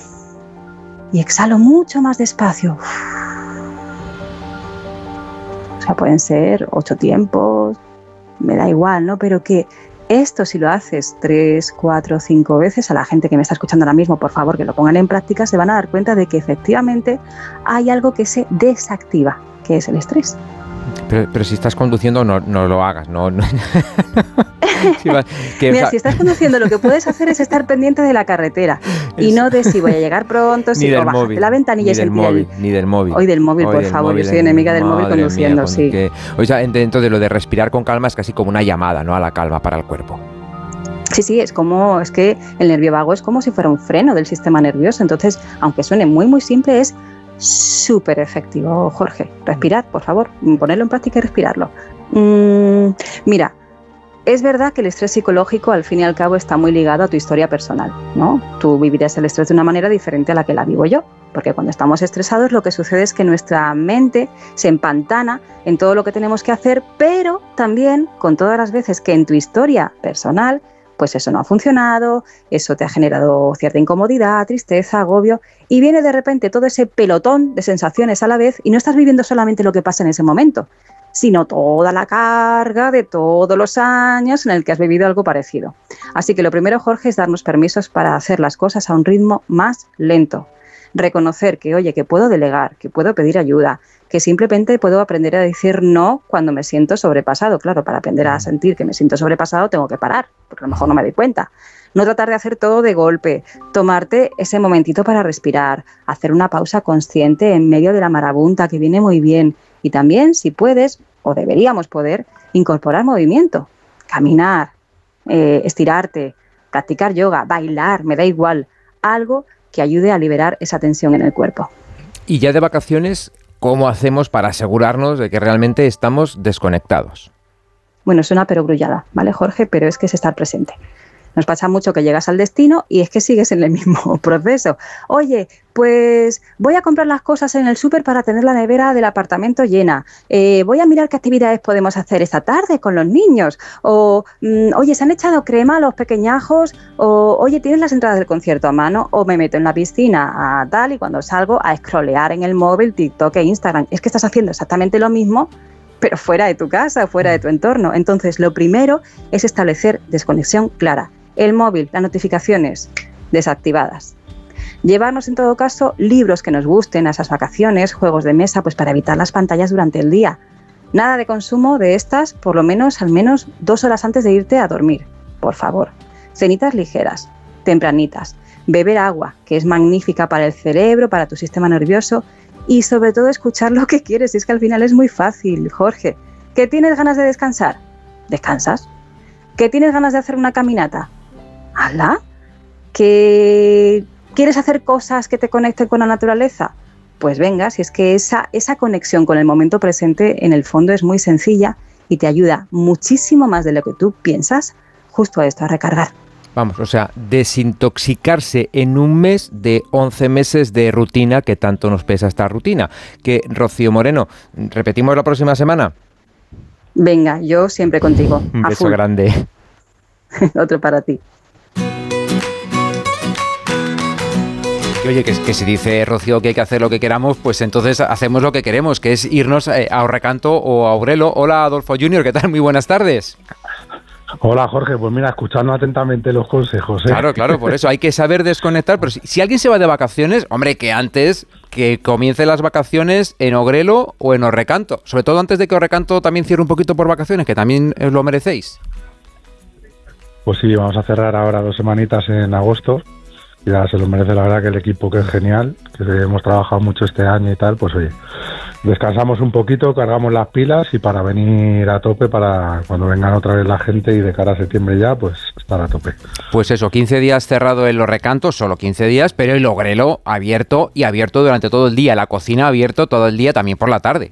y exhalo mucho más despacio. O sea, pueden ser ocho tiempos, me da igual, ¿no? Pero que esto, si lo haces tres, cuatro, cinco veces, a la gente que me está escuchando ahora mismo, por favor, que lo pongan en práctica, se van a dar cuenta de que efectivamente hay algo que se desactiva, que es el estrés. Pero, pero si estás conduciendo, no, no lo hagas, no. no. si vas, que, Mira, o sea, si estás conduciendo, lo que puedes hacer es estar pendiente de la carretera es... y no de si voy a llegar pronto, si o bájate la ventanilla y sentir móvil, el... Ni del móvil. Hoy del móvil, Hoy por del favor, móvil, yo soy enemiga del móvil conduciendo, mía, sí. Que, o sea, dentro de lo de respirar con calma es casi como una llamada, ¿no? A la calma para el cuerpo. Sí, sí, es como, es que el nervio vago es como si fuera un freno del sistema nervioso, entonces, aunque suene muy, muy simple, es súper efectivo, Jorge. Respirad, por favor, ponerlo en práctica y respirarlo. Mm, mira, es verdad que el estrés psicológico al fin y al cabo está muy ligado a tu historia personal, ¿no? Tú vivirás el estrés de una manera diferente a la que la vivo yo, porque cuando estamos estresados lo que sucede es que nuestra mente se empantana en todo lo que tenemos que hacer, pero también con todas las veces que en tu historia personal pues eso no ha funcionado, eso te ha generado cierta incomodidad, tristeza, agobio, y viene de repente todo ese pelotón de sensaciones a la vez y no estás viviendo solamente lo que pasa en ese momento, sino toda la carga de todos los años en el que has vivido algo parecido. Así que lo primero, Jorge, es darnos permisos para hacer las cosas a un ritmo más lento. Reconocer que, oye, que puedo delegar, que puedo pedir ayuda, que simplemente puedo aprender a decir no cuando me siento sobrepasado. Claro, para aprender a sentir que me siento sobrepasado tengo que parar, porque a lo mejor no me doy cuenta. No tratar de hacer todo de golpe, tomarte ese momentito para respirar, hacer una pausa consciente en medio de la marabunta que viene muy bien. Y también, si puedes, o deberíamos poder, incorporar movimiento, caminar, eh, estirarte, practicar yoga, bailar, me da igual, algo que ayude a liberar esa tensión en el cuerpo. Y ya de vacaciones, ¿cómo hacemos para asegurarnos de que realmente estamos desconectados? Bueno, es una perogrullada, ¿vale, Jorge? Pero es que es estar presente. Nos pasa mucho que llegas al destino y es que sigues en el mismo proceso. Oye, pues voy a comprar las cosas en el súper para tener la nevera del apartamento llena. Eh, voy a mirar qué actividades podemos hacer esta tarde con los niños. O, mmm, oye, ¿se han echado crema a los pequeñajos? O, oye, ¿tienes las entradas del concierto a mano? O me meto en la piscina a tal y cuando salgo a scrollear en el móvil, TikTok e Instagram. Es que estás haciendo exactamente lo mismo, pero fuera de tu casa, fuera de tu entorno. Entonces, lo primero es establecer desconexión clara. El móvil, las notificaciones desactivadas. Llevarnos en todo caso libros que nos gusten a esas vacaciones, juegos de mesa, pues para evitar las pantallas durante el día. Nada de consumo de estas, por lo menos al menos dos horas antes de irte a dormir, por favor. Cenitas ligeras, tempranitas. Beber agua, que es magnífica para el cerebro, para tu sistema nervioso, y sobre todo escuchar lo que quieres. Y es que al final es muy fácil, Jorge. ¿Que tienes ganas de descansar? ¿Descansas? ¿Que tienes ganas de hacer una caminata? ¿Hazla? ¿Que quieres hacer cosas que te conecten con la naturaleza? Pues venga, si es que esa, esa conexión con el momento presente en el fondo es muy sencilla y te ayuda muchísimo más de lo que tú piensas justo a esto, a recargar. Vamos, o sea, desintoxicarse en un mes de once meses de rutina, que tanto nos pesa esta rutina. Que, Rocío Moreno, ¿repetimos la próxima semana? Venga, yo siempre contigo. Un beso grande. Otro para ti. Y oye, que, que si dice Rocío que hay que hacer lo que queramos, pues entonces hacemos lo que queremos, que es irnos a Orrecanto o a Ogrelo. Hola, Adolfo junior, ¿qué tal? Muy buenas tardes. Hola Jorge, pues mira, escuchando atentamente los consejos, ¿eh? Claro, claro, por eso hay que saber desconectar, pero si, si alguien se va de vacaciones, hombre, que antes que comience las vacaciones en Ogrelo o en Orrecanto, sobre todo antes de que Orrecanto también cierre un poquito por vacaciones, que también os lo merecéis. Pues sí, vamos a cerrar ahora dos semanitas en agosto, y ya se lo merece la verdad que el equipo, que es genial, que hemos trabajado mucho este año y tal, pues oye, descansamos un poquito, cargamos las pilas y para venir a tope para cuando vengan otra vez la gente y de cara a septiembre ya, pues estar a tope. Pues eso, quince días cerrado en los Recantos, solo quince días, pero el Ogrelo abierto y abierto durante todo el día, la cocina abierto todo el día, también por la tarde.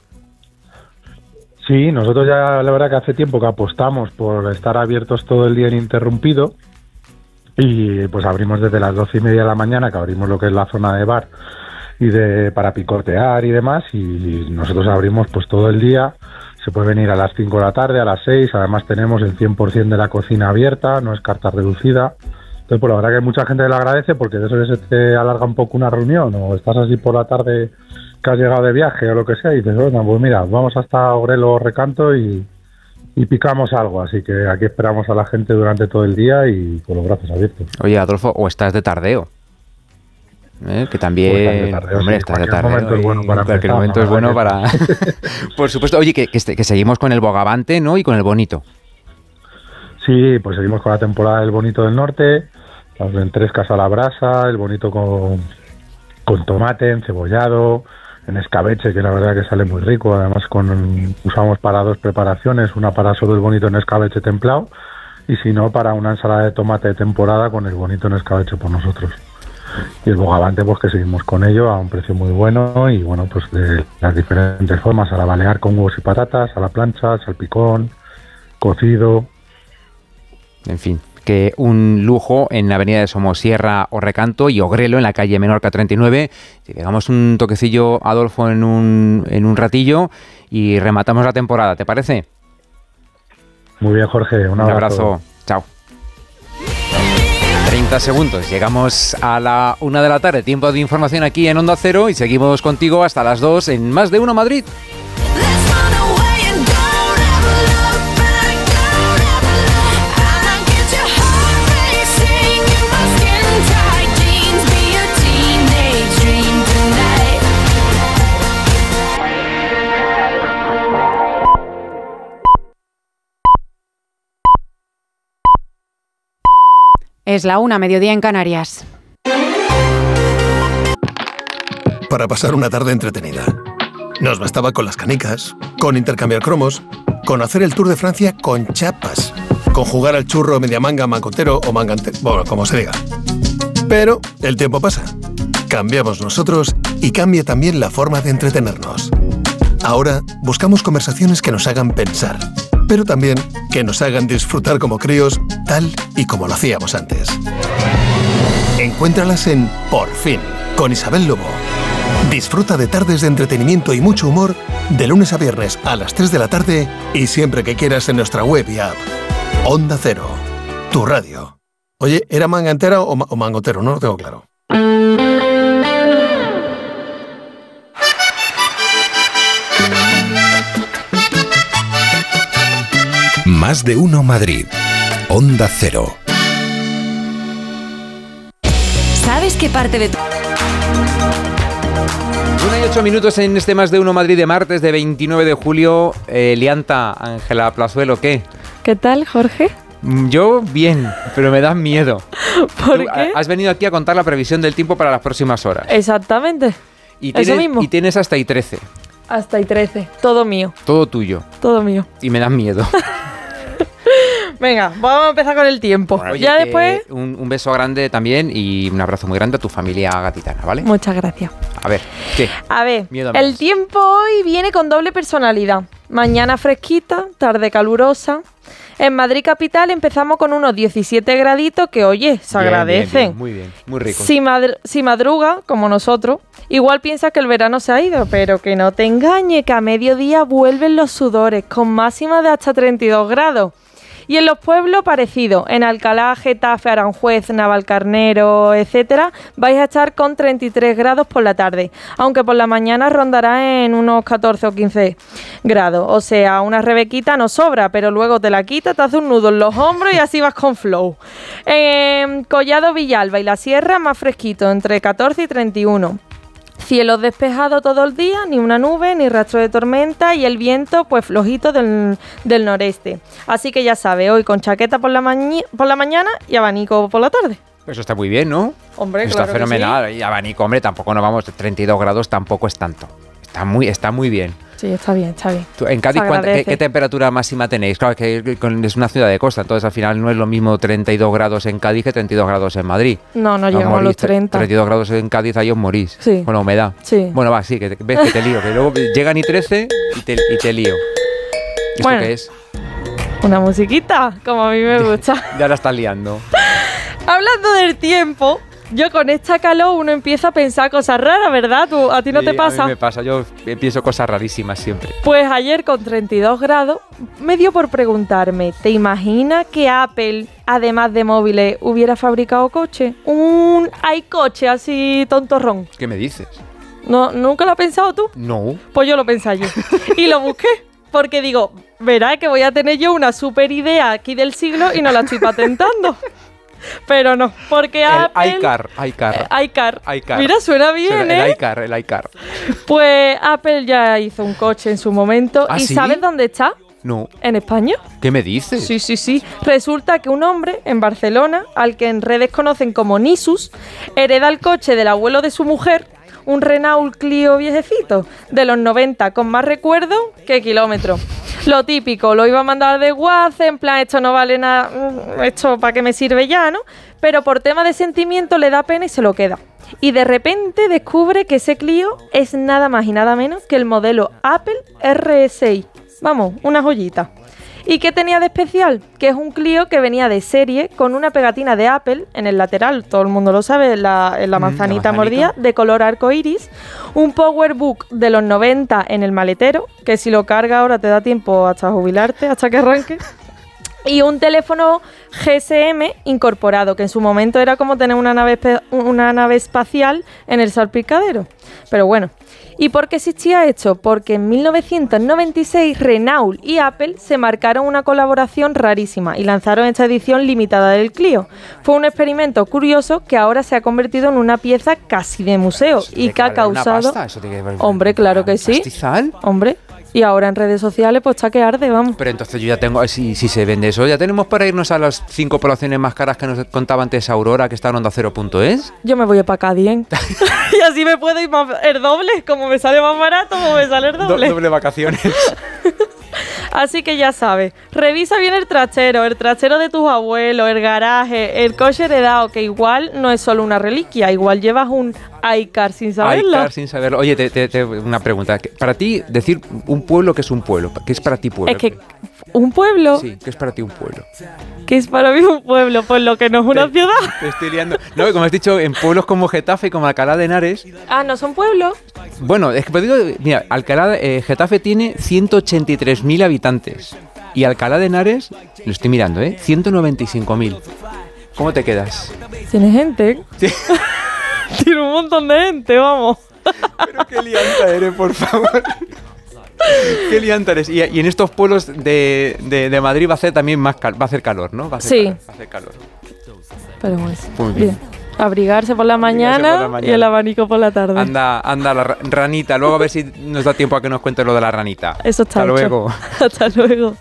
Sí, nosotros ya la verdad que hace tiempo que apostamos por estar abiertos todo el día ininterrumpido y pues abrimos desde las doce y media de la mañana, que abrimos lo que es la zona de bar y de para picotear y demás, y nosotros abrimos pues todo el día. Se puede venir a las cinco de la tarde, a las seis, además tenemos el cien por ciento de la cocina abierta, no es carta reducida. Entonces, pues la verdad que hay mucha gente que lo agradece, porque de eso que se te alarga un poco una reunión, o estás así por la tarde que has llegado de viaje o lo que sea, y dices, bueno, pues mira, vamos hasta Ogrelo o Recanto y, y picamos algo. Así que aquí esperamos a la gente durante todo el día y con los brazos abiertos. Oye, Adolfo, o estás de tardeo. ¿Eh? Que también, pues de tardeo, hombre, sí, estás de tardeo. Momento es bueno para cualquier empezar, momento no, es bueno para... Por supuesto. Oye, que, que, este, que seguimos con el Bogavante, ¿no? Y con el Bonito. Sí, pues seguimos con la temporada del Bonito del Norte, las ventrescas a la brasa, el Bonito con, con tomate, encebollado, en escabeche, que la verdad que sale muy rico. Además, con usamos para dos preparaciones, una para solo el Bonito en escabeche templado, y si no, para una ensalada de tomate de temporada con el Bonito en escabeche por nosotros. Y el Bogavante, pues que seguimos con ello a un precio muy bueno, y bueno, pues de las diferentes formas, a la balear con huevos y patatas, a la plancha, salpicón, cocido. En fin, que un lujo en la avenida de Somosierra o Recanto y Ogrelo en la calle Menorca treinta y nueve. Si llegamos un toquecillo, Adolfo, en un, en un ratillo y rematamos la temporada, ¿te parece? Muy bien, Jorge, un abrazo. Un abrazo, chao. treinta segundos, llegamos a la una de la tarde, tiempo de información aquí en Onda Cero, y seguimos contigo hasta las dos en Más de Uno Madrid. Es la una, mediodía en Canarias. Para pasar una tarde entretenida. Nos bastaba con las canicas, con intercambiar cromos, con hacer el Tour de Francia con chapas, con jugar al churro media manga, mangotero o mangante, bueno, como se diga. Pero el tiempo pasa. Cambiamos nosotros y cambia también la forma de entretenernos. Ahora buscamos conversaciones que nos hagan pensar, pero también que nos hagan disfrutar como críos, tal y como lo hacíamos antes. Encuéntralas en Por Fin, con Isabel Lobo. Disfruta de tardes de entretenimiento y mucho humor de lunes a viernes a las tres de la tarde y siempre que quieras en nuestra web y app. Onda Cero, tu radio. Oye, ¿era manga entera o, ma- o mangotero? No lo tengo claro. Más de Uno Madrid. Onda Cero. ¿Sabes qué parte de tu... Una y ocho minutos en este Más de Uno Madrid de martes de veintinueve de julio. Eh, Lianta, Ángela Plazuelo, ¿qué? ¿Qué tal, Jorge? Yo bien, pero me das miedo. ¿Por Tú, qué? Has venido aquí a contar la previsión del tiempo para las próximas horas. Exactamente. Y tienes, Eso mismo. Y tienes hasta y trece. Hasta y trece. Todo mío. Todo tuyo. Todo mío. Y me das miedo. Venga, vamos a empezar con el tiempo. Oye, ya que después... Un, un beso grande también y un abrazo muy grande a tu familia gatitana, ¿vale? Muchas gracias. A ver, ¿qué? A ver, Miedo el más. tiempo hoy viene con doble personalidad. Mañana fresquita, tarde calurosa. En Madrid capital empezamos con unos diecisiete graditos que, oye, se Bien, agradecen. bien, bien, muy bien, muy rico. Si, madr- si madruga, como nosotros, igual piensas que el verano se ha ido, pero que no te engañe, que a mediodía vuelven los sudores, con máxima de hasta treinta y dos grados. Y en los pueblos parecido, en Alcalá, Getafe, Aranjuez, Navalcarnero, etcétera, vais a estar con treinta y tres grados por la tarde, aunque por la mañana rondará en unos catorce o quince grados. O sea, una rebequita no sobra, pero luego te la quita, te hace un nudo en los hombros y así vas con flow. En Collado, Villalba y la Sierra, más fresquito, entre catorce y treinta y uno. Cielos despejados todo el día, ni una nube, ni rastro de tormenta y el viento pues flojito del, del noreste. Así que ya sabes, hoy con chaqueta por la, mañi- por la mañana y abanico por la tarde. Eso está muy bien, ¿no? Hombre, está claro que fenomenal. Y abanico, hombre, tampoco nos vamos, treinta y dos grados tampoco es tanto. Está muy, está muy bien. Sí, está bien, está bien. Tú, en Cádiz, Se ¿cuánta- qué, agradece. qué temperatura máxima tenéis? Claro, que con- es una ciudad de costa, entonces al final no es lo mismo treinta y dos grados en Cádiz que treinta y dos grados en Madrid. No, no Os llegamos a morís, los treinta. treinta y dos grados en Cádiz, ahí os morís. Sí. Con la humedad. Sí. Bueno, va, sí, que te- ves que te lío. Que luego llegan y trece y te, y te lío. ¿Esto Bueno. qué es? Una musiquita, como a mí me gusta. Ya la estás liando. Hablando del tiempo, yo con esta calor uno empieza a pensar cosas raras, ¿verdad? ¿Tú, ¿A ti no Sí, te pasa? A mí me pasa, yo pienso cosas rarísimas siempre. Pues ayer con treinta y dos grados me dio por preguntarme, ¿te imaginas que Apple, además de móviles, hubiera fabricado coche? Un iCoche así tontorrón. ¿Qué me dices? ¿No, ¿Nunca lo has pensado tú? No. Pues yo lo pensé ayer. Y lo busqué. Porque digo, verás que voy a tener yo una super idea aquí del siglo y no la estoy patentando. Pero no, porque Apple... El iCar, iCar. Eh, iCar. iCar. Mira, suena bien, Suena- ¿eh? El iCar, el iCar. Pues Apple ya hizo un coche en su momento. ¿Ah, ¿Y sí? sabes dónde está? No. ¿En España? ¿Qué me dices? Sí, sí, sí. Resulta que un hombre en Barcelona, al que en redes conocen como Nisus, hereda el coche del abuelo de su mujer, un Renault Clio viejecito, de los noventa, con más recuerdo que kilómetros. Lo típico, lo iba a mandar de WhatsApp, en plan, esto no vale nada, mm, esto para qué me sirve ya, ¿no? Pero por tema de sentimiento le da pena y se lo queda. Y de repente descubre que ese Clio es nada más y nada menos que el modelo Apple R S I. Vamos, una joyita. ¿Y qué tenía de especial? Que es un Clio que venía de serie con una pegatina de Apple en el lateral, todo el mundo lo sabe, en la, en la Mm, manzanita la manzanita. mordida, de color arcoiris, un Powerbook de los noventa en el maletero, que si lo carga ahora te da tiempo hasta jubilarte, hasta que arranque, y un teléfono G S M incorporado, que en su momento era como tener una nave, espe- una nave espacial en el salpicadero. Pero bueno, ¿y por qué existía esto? Porque en mil novecientos noventa y seis Renault y Apple se marcaron una colaboración rarísima y lanzaron esta edición limitada del Clio. Fue un experimento curioso que ahora se ha convertido en una pieza casi de museo y que ha Vale, una causado... pasta, eso tiene que valer- Hombre, claro que sí. ¿Pastizal? Hombre, y ahora en redes sociales pues está que arde, vamos. Pero entonces yo ya tengo, si, si se vende eso, ya tenemos para irnos a las cinco poblaciones más caras que nos contaba antes Aurora, que está en Onda Cero punto es. Yo me voy a para Cádiz, ¿eh? Y así me puedo ir más, el doble, como me sale más barato, como me sale el doble. doble vacaciones. Así que ya sabes, revisa bien el trasero, el trasero de tus abuelos, el garaje, el coche heredado, que igual no es solo una reliquia, igual llevas un iCar sin saberlo. iCar sin saberlo. Oye, te, te- te- una pregunta. Para ti, decir un pueblo, ¿qué es un pueblo? ¿Qué es para ti pueblo? Es que un pueblo, Sí, ¿qué es para ti un pueblo? que es para mí un pueblo, pues lo que no es una ciudad. Te estoy liando. No, como has dicho, en pueblos como Getafe y como Alcalá de Henares. Ah, ¿no son pueblos? Bueno, es que pues digo, mira, Alcalá, eh, Getafe tiene ciento ochenta y tres mil habitantes. Y Alcalá de Henares, lo estoy mirando, ¿eh? ciento noventa y cinco mil. ¿Cómo te quedas? Tiene gente. Tiene un montón de gente, vamos. Pero qué lianta eres, por favor. Qué lianta eres. Y, y en estos pueblos de, de, de Madrid va a hacer también más cal- va a hacer calor, ¿no? Va a hacer Sí. calor, va a hacer calor. Pero bueno, Muy bien. bien. Abrigarse por la, mañana, por la mañana y el abanico por la tarde. Anda, anda la ranita. Luego a ver si nos da tiempo a que nos cuentes lo de la ranita. Eso está Hasta hecho. luego. Hasta luego.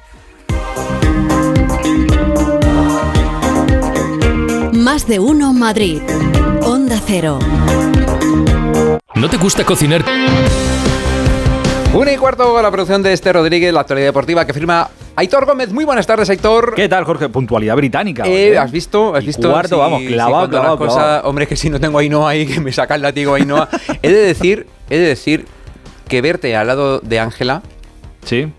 Más de uno Madrid. Onda Cero. ¿No te gusta cocinar? Una y cuarto, la producción de Esther Rodríguez, la actualidad deportiva que firma Aitor Gómez. Muy buenas tardes, Aitor. ¿Qué tal, Jorge? Puntualidad británica. Eh, ¿Has visto? ¿Has visto? Cuarto, sí, vamos, clavado, sí, clavado, cosa, clavado. Hombre, que si no tengo a Ainhoa ahí, que me saca el látigo Ainhoa. he de decir, he de decir que verte al lado de Ángela... Sí.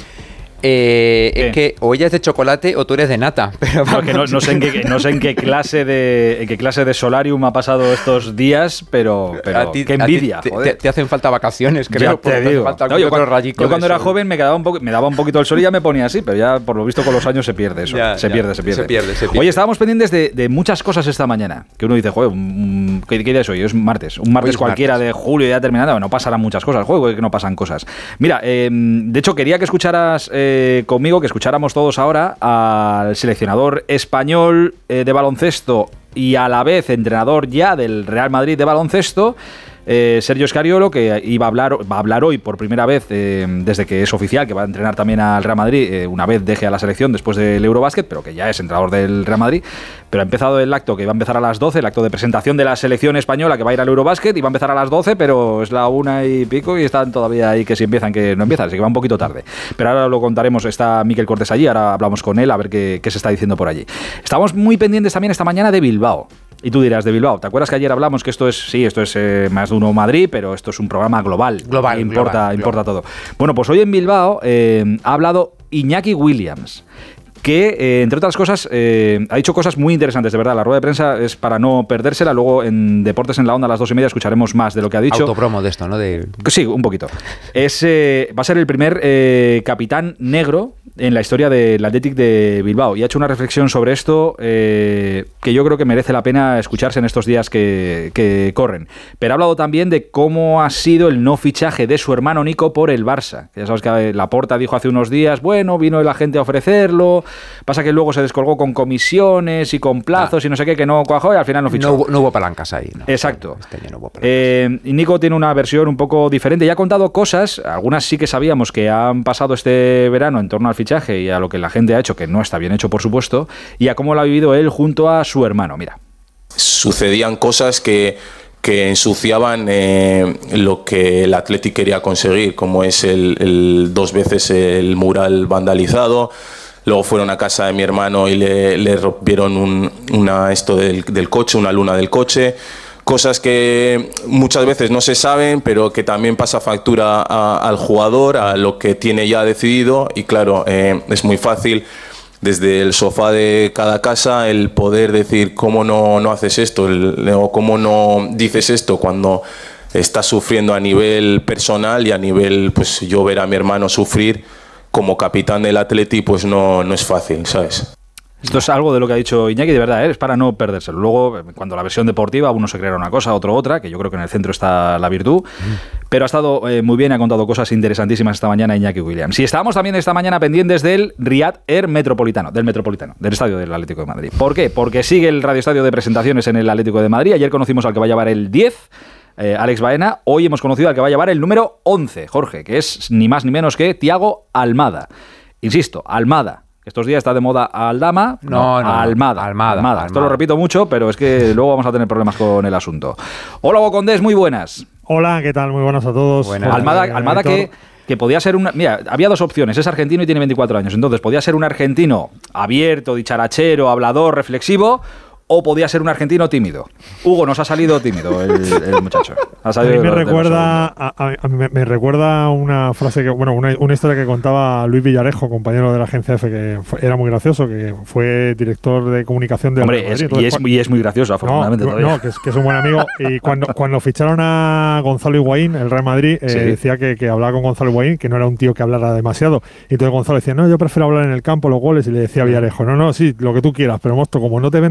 Eh, es que o ella es de chocolate o tú eres de nata. Pero no, que no, no, sé en qué, no sé en qué clase de en qué clase de solarium ha pasado estos días, pero, pero a ti, qué envidia. A ti, joder. te, te hacen falta vacaciones, creo. Ya te digo. Falta No, yo cuando, yo cuando era sol. joven me, quedaba un poco, me daba un poquito el sol y ya me ponía así, pero ya por lo visto con los años se pierde eso. Ya, se, ya, pierde, se, pierde. se pierde, se pierde. Oye, estábamos pendientes de, de muchas cosas esta mañana. Que uno dice, joder, ¿qué, qué día es hoy? Es martes. Un martes es cualquiera martes. De julio ya terminado. No pasarán muchas cosas. Juego que no pasan cosas. Mira, eh, de hecho quería que escucharas eh, conmigo, que escucháramos todos ahora al seleccionador español eh, de baloncesto y a la vez entrenador ya del Real Madrid de baloncesto, eh, Sergio Scariolo, que iba a hablar, va a hablar hoy por primera vez eh, desde que es oficial, que va a entrenar también al Real Madrid eh, una vez deje a la selección después del Eurobásquet, pero que ya es entrenador del Real Madrid. Pero ha empezado el acto que iba a empezar a las doce, el acto de presentación de la selección española que va a ir al Eurobásquet, y va a empezar a las doce, pero es la una y pico y están todavía ahí que si empiezan, que no empiezan, así que va un poquito tarde. Pero ahora lo contaremos, está Miquel Cortés allí, ahora hablamos con él a ver qué, qué se está diciendo por allí. Estamos muy pendientes también esta mañana de Bilbao. Y tú dirás, de Bilbao, ¿te acuerdas que ayer hablamos que esto es, sí, esto es eh, más de uno Madrid, pero esto es un programa global? Global, importa, global, importa global. todo. Bueno, pues hoy en Bilbao eh, ha hablado Iñaki Williams, que, eh, entre otras cosas, eh, ha dicho cosas muy interesantes, de verdad. La rueda de prensa es para no perdérsela. Luego en Deportes en la Onda a las dos y media escucharemos más de lo que ha dicho. Autopromo de esto, ¿no? De... Sí, un poquito. Es, eh, va a ser el primer eh, capitán negro en la historia del Athletic de Bilbao, y ha hecho una reflexión sobre esto eh, que yo creo que merece la pena escucharse en estos días que, que corren. Pero ha hablado también de cómo ha sido el no fichaje de su hermano Nico por el Barça. Ya sabes que Laporta dijo hace unos días, bueno, vino el agente a ofrecerlo, pasa que luego se descolgó con comisiones y con plazos ah. y no sé qué, que no cuajó y al final no fichó. No hubo, no hubo palancas ahí. No. Exacto. Este año no hubo palancas. Eh, y Nico tiene una versión un poco diferente y ha contado cosas, algunas sí que sabíamos que han pasado este verano en torno al fichaje y a lo que la gente ha hecho, que no está bien hecho, por supuesto, y a cómo lo ha vivido él junto a su hermano. Mira. Sucedían cosas que, que ensuciaban eh, lo que el Athletic quería conseguir, como es el, el dos veces el mural vandalizado. Luego fueron a casa de mi hermano y le, le rompieron un, una, esto del, del coche, una luna del coche. Cosas que muchas veces no se saben, pero que también pasa factura a, al jugador, a lo que tiene ya decidido. Y claro, eh, es muy fácil desde el sofá de cada casa el poder decir cómo no, no haces esto, el, o cómo no dices esto cuando estás sufriendo a nivel personal, y a nivel, pues yo ver a mi hermano sufrir como capitán del Atleti, pues no, no es fácil, ¿sabes? Esto es algo de lo que ha dicho Iñaki, de verdad, ¿eh? Es para no perdérselo. Luego, cuando la versión deportiva, uno se creerá una cosa, otro otra, que yo creo que en el centro está la virtud. Mm. Pero ha estado eh, muy bien, ha contado cosas interesantísimas esta mañana Iñaki Williams. Y estábamos también esta mañana pendientes del Riyadh Air Metropolitano, del Metropolitano, del Estadio del Atlético de Madrid. ¿Por qué? Porque sigue el radioestadio de presentaciones en el Atlético de Madrid. Ayer conocimos al que va a llevar el diez, eh, Alex Baena. Hoy hemos conocido al que va a llevar el número once, Jorge, que es ni más ni menos que Thiago Almada. Insisto, Almada. Estos días está de moda Aldama, no, no, no Almada, Almada, Almada. Almada. Esto lo repito mucho, pero es que luego vamos a tener problemas con el asunto. Hola, Hugo Condés, muy buenas. Hola, ¿qué tal? Muy buenas a todos. Buenas. Almada, Almada que, que podía ser una... Mira, había dos opciones. Es argentino y tiene veinticuatro años. Entonces, podía ser un argentino abierto, dicharachero, hablador, reflexivo, o podía ser un argentino tímido. Hugo, nos ha salido tímido el, el muchacho. Ha salido a mí me de, recuerda, a, a, a mí me, me recuerda una frase que, bueno, una, una historia que contaba Luis Villarejo, compañero de la agencia F, que fue, era muy gracioso, que fue director de comunicación de Hombre, es, y, es, y es muy gracioso, afortunadamente. No, no que, es, que es un buen amigo. Y cuando, cuando ficharon a Gonzalo Higuaín, el Real Madrid, eh, sí. decía que, que hablaba con Gonzalo Higuaín, que no era un tío que hablara demasiado. Y entonces Gonzalo decía, no, yo prefiero hablar en el campo, los goles, y le decía a Villarejo, no, no, sí, lo que tú quieras, pero monstruo, como no te vendas fuera del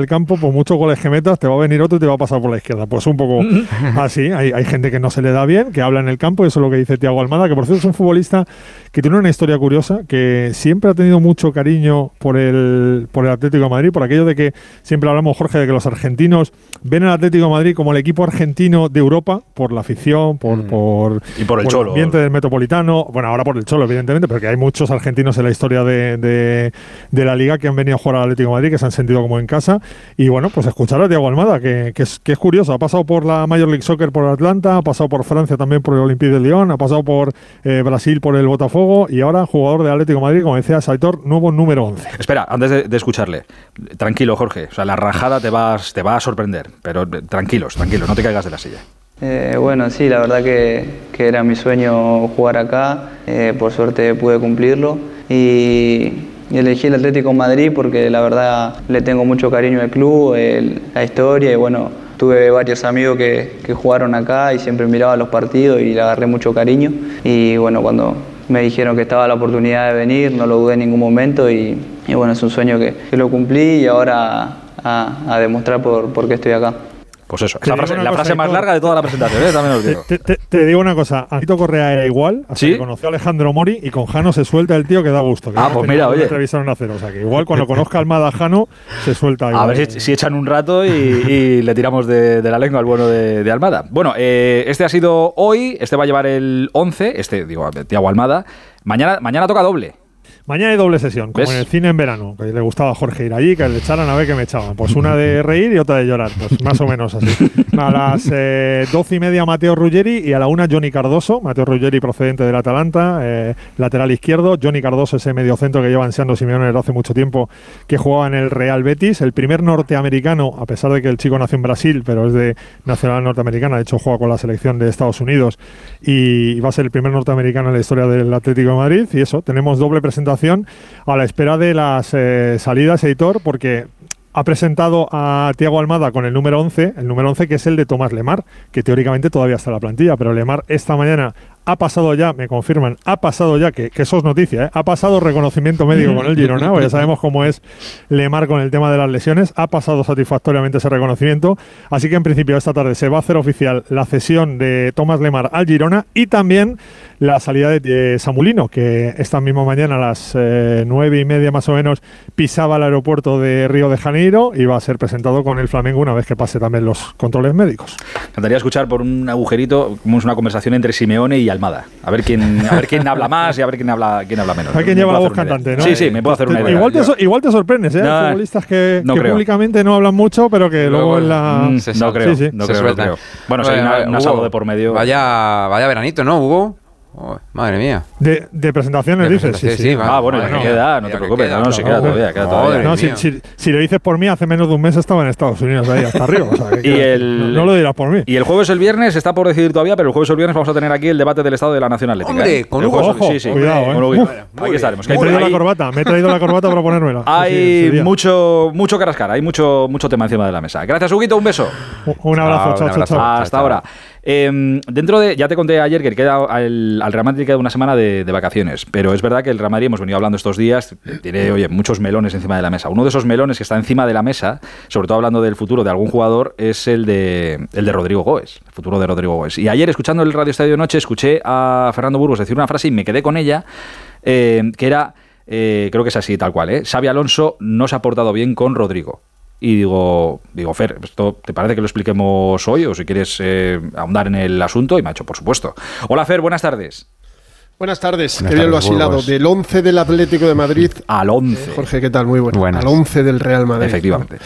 el campo, por muchos goles que metas, te va a venir otro y te va a pasar por la izquierda. Pues un poco así. Hay, hay gente que no se le da bien, que habla en el campo, y eso es lo que dice Thiago Almada, que por cierto es un futbolista que tiene una historia curiosa, que siempre ha tenido mucho cariño por el, por el Atlético de Madrid, por aquello de que siempre hablamos, Jorge, de que los argentinos ven al Atlético de Madrid como el equipo argentino de Europa, por la afición, por, mm. por, y por el por Cholo. el ambiente del Metropolitano, bueno, ahora por el Cholo, evidentemente, porque hay muchos argentinos en la historia de, de, de la Liga que han venido a jugar al Atlético de Madrid, que se han sentido como en casa, y bueno, pues escuchar a Thiago Almada, que, que, es, que es curioso, ha pasado por la Major League Soccer por Atlanta, ha pasado por Francia también por el Olympique de Lyon, ha pasado por eh, Brasil por el Botafogo, y ahora jugador del Atlético de Madrid, como decía Saitor, nuevo número once. Espera, antes de, de escucharle, tranquilo, Jorge, o sea, la rajada te va, te va a sorprender, pero tranquilos, tranquilos, no te caigas de la silla. Eh, bueno, sí, la verdad que, que era mi sueño jugar acá, eh, por suerte pude cumplirlo y, y elegí el Atlético de Madrid porque la verdad le tengo mucho cariño al club, el, la historia, y bueno, tuve varios amigos que, que jugaron acá y siempre miraba los partidos y le agarré mucho cariño, y bueno, cuando me dijeron que estaba la oportunidad de venir, no lo dudé en ningún momento, y, y bueno, es un sueño que, que lo cumplí, y ahora a, a demostrar por, por qué estoy acá. Pues eso, es la frase, la frase más larga de toda la presentación, ¿eh? También os digo. Te, te, te digo una cosa, Anito Correa era igual, hasta ¿Sí? que conoció a Alejandro Mori, y con Jano se suelta el tío que da gusto. Que ah, pues mira, oye. Revisaron a hacer, o sea, que igual cuando conozca Almada a Jano, se suelta igual. A ver si, si echan un rato y, y le tiramos de, de la lengua al bueno de, de Almada. Bueno, eh, este ha sido hoy, este va a llevar el once, este, digo, Thiago Almada. Mañana, mañana toca doble. Mañana hay doble sesión, como ¿ves? En el cine en verano, que le gustaba a Jorge ir allí, que le echaran a ver que me echaban. Pues una de reír y otra de llorar, pues más o menos así. A las eh, doce y media Matteo Ruggeri, y a la una Johnny Cardoso. Matteo Ruggeri procedente del Atalanta, eh, lateral izquierdo. Johnny Cardoso, ese mediocentro que lleva ansiando Simeone desde hace mucho tiempo, que jugaba en el Real Betis. El primer norteamericano, a pesar de que el chico nació en Brasil, pero es de nacional norteamericana, de hecho juega con la selección de Estados Unidos, y va a ser el primer norteamericano en la historia del Atlético de Madrid. Y eso, tenemos doble presentación a la espera de las eh, salidas, editor, porque ha presentado a Thiago Almada con el número once, el número once que es el de Tomás Lemar, que teóricamente todavía está en la plantilla, pero Lemar esta mañana ha pasado ya, me confirman, ha pasado ya, que, que eso es noticia, ¿eh? ha pasado reconocimiento médico con el Girona, ya sabemos cómo es Lemar con el tema de las lesiones, ha pasado satisfactoriamente ese reconocimiento, así que en principio esta tarde se va a hacer oficial la cesión de Tomás Lemar al Girona, y también la salida de, de Samulino, que esta misma mañana a las eh, nueve y media más o menos pisaba el aeropuerto de Río de Janeiro y va a ser presentado con el Flamengo una vez que pase también los controles médicos. Me encantaría escuchar por un agujerito como es una conversación entre Simeone y Almada. A ver quién, a ver quién habla más y a ver quién habla, quién habla menos. Hay quien lleva la voz cantante, ¿no? Sí, sí, me puedo hacer una idea. Igual te, igual te sorprendes, ¿eh? No, futbolistas que, no que públicamente no hablan mucho, pero que luego, luego en la... Mm, no creo, sí, sí. no, creo no creo. Bueno, si hay una, un asado de por medio... Vaya, vaya veranito, ¿no, Hugo? Oh, madre mía. De, de presentaciones, de dices. Sí, sí, sí. Ah, bueno, ya no, queda, no te preocupes. Queda, no, no, se queda todavía. Queda todavía. No, si, si, si lo dices por mí, hace menos de un mes estaba en Estados Unidos, ahí hasta arriba. O sea, que y el, no, no lo dirás por mí. Y el jueves, el viernes, está por decidir todavía, pero el jueves o el viernes vamos a tener aquí el debate del estado de la Nación Atlética. Hombre, ¿eh? con Hugo. Ojo, sí, sí, cuidado, ¿eh? Con Hugo. Uf, aquí estaremos. Me he traído la corbata, me he traído la corbata para ponérmela. Hay sí, mucho, mucho que rascar, hay mucho, mucho tema encima de la mesa. Gracias, Huguito, un beso. Un abrazo, chao, chao, chao. Hasta ahora. Eh, dentro de, ya te conté ayer que queda al, al Real Madrid queda una semana de, de vacaciones, pero es verdad que el Real Madrid, hemos venido hablando estos días, tiene oye, muchos melones encima de la mesa. Uno de esos melones que está encima de la mesa, sobre todo hablando del futuro de algún jugador, es el de, el de Rodrigo Goes, el futuro de Rodrigo Goes. Y ayer, escuchando el Radio Estadio de Noche, escuché a Fernando Burgos decir una frase y me quedé con ella, eh, que era, eh, creo que es así, tal cual, ¿eh? Xabi Alonso no se ha portado bien con Rodrigo. Y digo, digo, Fer, ¿esto te parece que lo expliquemos hoy o si quieres eh, ahondar en el asunto? Y me ha dicho, por supuesto. Hola, Fer, buenas tardes. Buenas tardes, buenas qué bien tardes, lo has hilado. Del once del Atlético de Madrid al once. Eh, Jorge, ¿qué tal? Muy bueno. Buenas. Al once del Real Madrid. Efectivamente.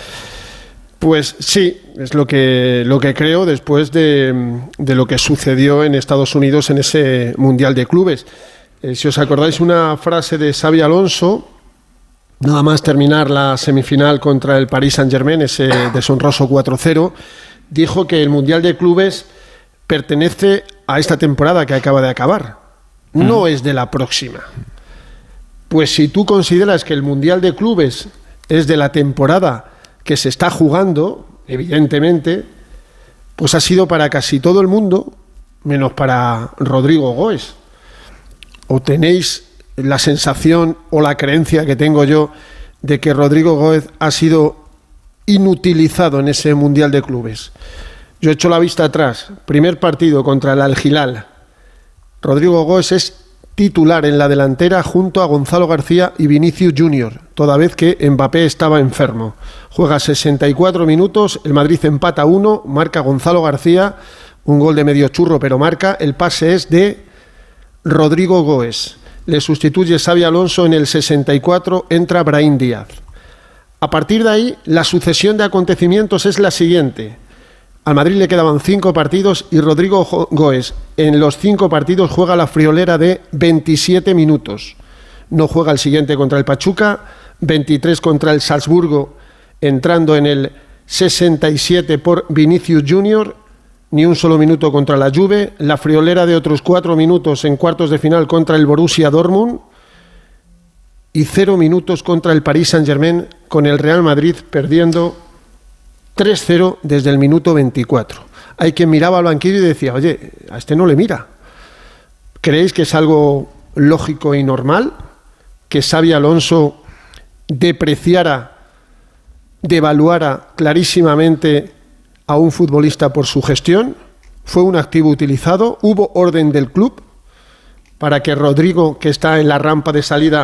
Pues sí, es lo que, lo que creo después de, de lo que sucedió en Estados Unidos en ese Mundial de Clubes. Eh, si os acordáis una frase de Xabi Alonso, nada más terminar la semifinal contra el Paris Saint-Germain, ese deshonroso cuatro cero, dijo que el Mundial de Clubes pertenece a esta temporada que acaba de acabar, no es de la próxima. Pues si tú consideras que el Mundial de Clubes es de la temporada que se está jugando, evidentemente, pues ha sido para casi todo el mundo, menos para Rodrigo Goes. ¿O tenéis la sensación o la creencia que tengo yo de que Rodrigo Goes ha sido inutilizado en ese Mundial de Clubes. Yo he hecho la vista atrás. Primer partido contra el Al-Hilal. Rodrigo Goes es titular en la delantera junto a Gonzalo García y Vinicius Junior, toda vez que Mbappé estaba enfermo. Juega sesenta y cuatro minutos, el Madrid empata uno, marca Gonzalo García, un gol de medio churro, pero marca. El pase es de Rodrigo Goes. Le sustituye Xabi Alonso en el sesenta y cuatro, entra Brahim Díaz. A partir de ahí, la sucesión de acontecimientos es la siguiente. Al Madrid le quedaban cinco partidos y Rodrigo Goes en los cinco partidos juega la friolera de veintisiete minutos. No juega el siguiente contra el Pachuca, veintitrés contra el Salzburgo, entrando en el sesenta y siete por Vinicius Junior, ni un solo minuto contra la Juve, la friolera de otros cuatro minutos en cuartos de final contra el Borussia Dortmund y cero minutos contra el Paris Saint-Germain, con el Real Madrid perdiendo tres cero desde el minuto veinticuatro. Hay quien miraba al banquillo y decía, oye, a este no le mira. ¿Creéis que es algo lógico y normal que Xabi Alonso depreciara, devaluara clarísimamente a un futbolista por su gestión? Fue un activo utilizado, hubo orden del club para que Rodrigo, que está en la rampa de salida,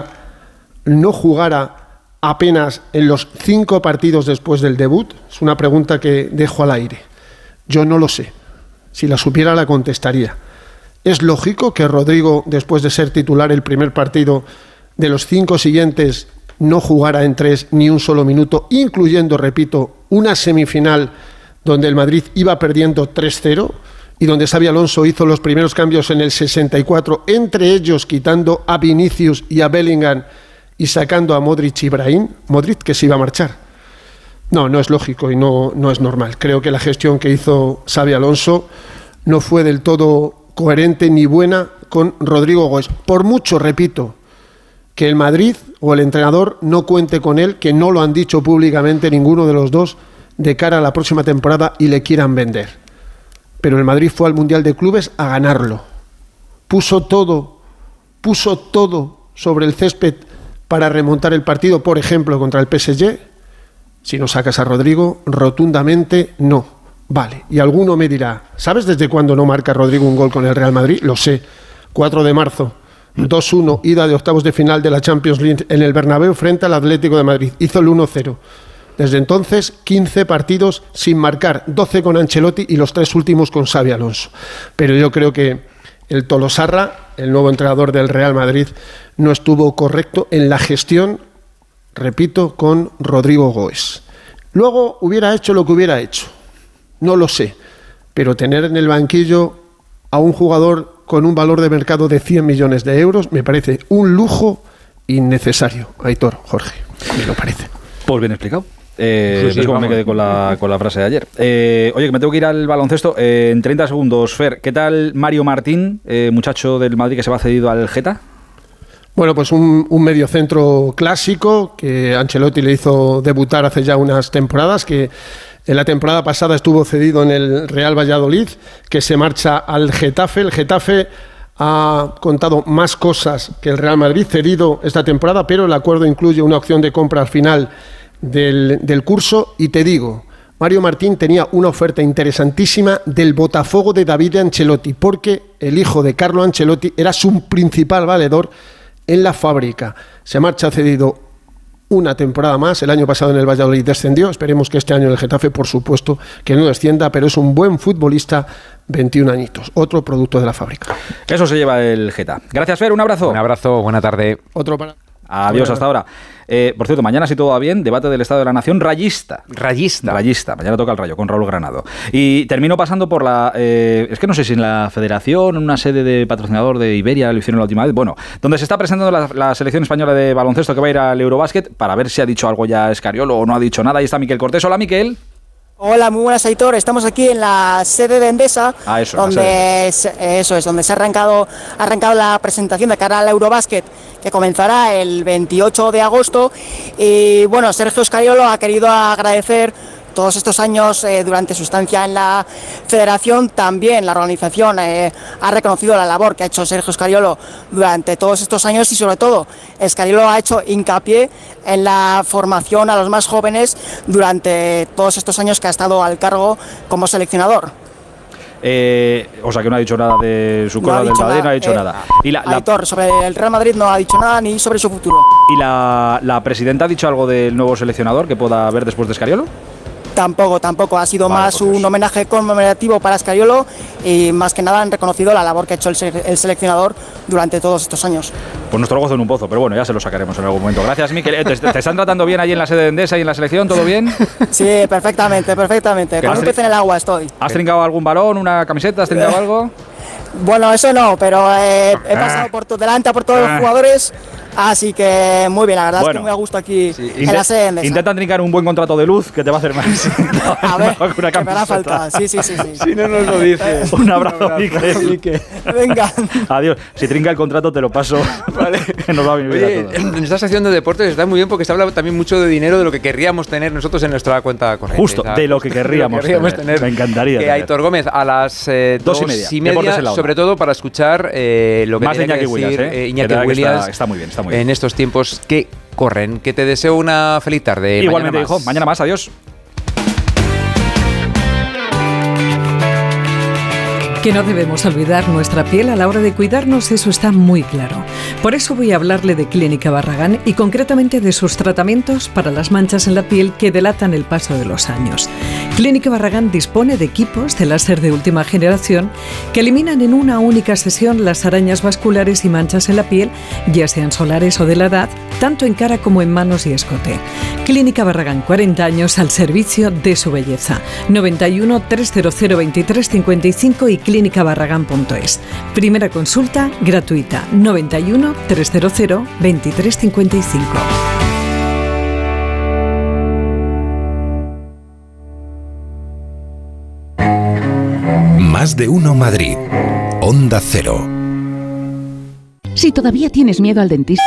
no jugara apenas en los cinco partidos después del debut. Es una pregunta que dejo al aire. Yo no lo sé. Si la supiera la contestaría. ¿Es lógico que Rodrigo, después de ser titular el primer partido, de los cinco siguientes no jugara en tres ni un solo minuto, incluyendo, repito, una semifinal donde el Madrid iba perdiendo tres cero y donde Xabi Alonso hizo los primeros cambios en el sesenta y cuatro, entre ellos quitando a Vinicius y a Bellingham y sacando a Modric y Brahim? Modric, que se iba a marchar. No, no es lógico y no, no es normal. Creo que la gestión que hizo Xabi Alonso no fue del todo coherente ni buena con Rodrigo Goes. Por mucho, repito, que el Madrid o el entrenador no cuente con él, que no lo han dicho públicamente ninguno de los dos, de cara a la próxima temporada y le quieran vender. Pero el Madrid fue al Mundial de Clubes a ganarlo. Puso todo, puso todo sobre el césped para remontar el partido, por ejemplo, contra el P S G. Si no sacas a Rodrigo, rotundamente no. Vale, y alguno me dirá, ¿sabes desde cuándo no marca Rodrigo un gol con el Real Madrid? Lo sé, cuatro de marzo, dos uno, ida de octavos de final de la Champions League en el Bernabéu frente al Atlético de Madrid. Hizo el uno cero. Desde entonces, quince partidos sin marcar, doce con Ancelotti y los tres últimos con Xabi Alonso. Pero yo creo que el Tolosarra, el nuevo entrenador del Real Madrid, no estuvo correcto en la gestión, repito, con Rodrigo Goes. Luego hubiera hecho lo que hubiera hecho, no lo sé, pero tener en el banquillo a un jugador con un valor de mercado de cien millones de euros me parece un lujo innecesario. Aitor, Jorge, me lo parece. Pues bien explicado. Eh, Sí, sí, es como me vamos. quedé con la, con la frase de ayer. Eh, oye, que me tengo que ir al baloncesto. Eh, en treinta segundos, Fer, ¿qué tal Mario Martín, eh, muchacho del Madrid que se va cedido al Geta? Bueno, pues un, un mediocentro clásico que Ancelotti le hizo debutar hace ya unas temporadas, que en la temporada pasada estuvo cedido en el Real Valladolid, que se marcha al Getafe. El Getafe ha contado más cosas que el Real Madrid, cedido esta temporada, pero el acuerdo incluye una opción de compra al final del, del curso. Y te digo, Mario Martín tenía una oferta interesantísima del Botafogo de David Ancelotti, porque el hijo de Carlo Ancelotti era su principal valedor en la fábrica. Se marcha cedido una temporada más. El año pasado en el Valladolid descendió. Esperemos que este año en el Getafe, por supuesto, que no descienda, pero es un buen futbolista, veintiún añitos. Otro producto de la fábrica. Eso se lleva el Geta. Gracias, Fer. Un abrazo. Un abrazo, buena tarde. Otro para... Adiós, hasta ahora. Eh, por cierto, mañana, si todo va bien, debate del Estado de la Nación rayista. Rayista. Rayista. Mañana toca el Rayo con Raúl Granado. Y termino pasando por la... Eh, es que no sé si en la Federación, en una sede de patrocinador de Iberia, lo hicieron la última vez. Bueno, donde se está presentando la, la selección española de baloncesto que va a ir al Eurobásquet, para ver si ha dicho algo ya Escariolo o no ha dicho nada. Ahí está Miquel Cortés. Hola, Miquel. Hola, muy buenas, Aitor. Estamos aquí en la sede de Endesa, Ah, eso, donde se, eso es, donde se ha arrancado, ha arrancado la presentación de cara al Eurobásquet, que comenzará el veintiocho de agosto. Y bueno, Sergio Scariolo ha querido agradecer todos estos años, eh, durante su estancia en la federación, también la organización eh, ha reconocido la labor que ha hecho Sergio Scariolo durante todos estos años y sobre todo Scariolo ha hecho hincapié en la formación a los más jóvenes durante todos estos años que ha estado al cargo como seleccionador. Eh, o sea que no ha dicho nada de su cosa no del Madrid, nada, no ha dicho eh, nada. Y la, la, Aitor, sobre el Real Madrid no ha dicho nada ni sobre su futuro. ¿Y la, la presidenta ha dicho algo del nuevo seleccionador que pueda haber después de Scariolo? Tampoco, tampoco. Ha sido vale, más pues un homenaje conmemorativo para Scariolo y más que nada han reconocido la labor que ha hecho el, el seleccionador durante todos estos años. Pues nuestro gozo en un pozo, pero bueno, ya se lo sacaremos en algún momento. Gracias, Mikel. ¿Te, te están tratando bien allí en la sede de Endesa y en la selección? ¿Todo bien? Sí, perfectamente, perfectamente. Con un pez en el agua estoy. ¿Has trincado algún balón, una camiseta? ¿Has trincado algo? Bueno, eso no, pero eh, he pasado por tu, delante por todos los jugadores, así que muy bien, la verdad bueno, es que muy a gusto aquí sí, en la sede de Endesa. Intenta trincar un buen contrato de luz que te va a hacer más. A ver, una que me hará falta. Sí, sí, sí, sí. Si no nos lo dices. Un abrazo, Mikel. Venga. Adiós. Si trinca el contrato te lo paso. Vale. Nos va a vivir Oye, a todos. En esta sección de deportes está muy bien porque se habla también mucho de dinero, de lo que querríamos tener nosotros en nuestra cuenta corriente. Justo, ¿sabes? De lo que querríamos, lo que querríamos tener. tener. Me encantaría. Que Aitor Gómez a las eh, dos, dos y media, y media sobre todo para escuchar eh, lo que más tiene de Iñaki que decir Williams, ¿eh? Iñaki Williams está, está muy bien, está muy bien. En estos tiempos que corren. Que te deseo una feliz tarde. Igualmente, mañana hijo. Mañana más. Adiós. Que no debemos olvidar nuestra piel a la hora de cuidarnos, eso está muy claro. Por eso voy a hablarle de Clínica Barragán y concretamente de sus tratamientos para las manchas en la piel que delatan el paso de los años. Clínica Barragán dispone de equipos de láser de última generación que eliminan en una única sesión las arañas vasculares y manchas en la piel, ya sean solares o de la edad, tanto en cara como en manos y escote. Clínica Barragán, cuarenta años al servicio de su belleza. noventa y uno, trescientos veintitrés, cincuenta y cinco y clínica barragán punto es. Primera consulta gratuita. noventa y uno, trescientos veintitrés, cincuenta y cinco. Más de uno Madrid. Onda Cero. Si todavía tienes miedo al dentista.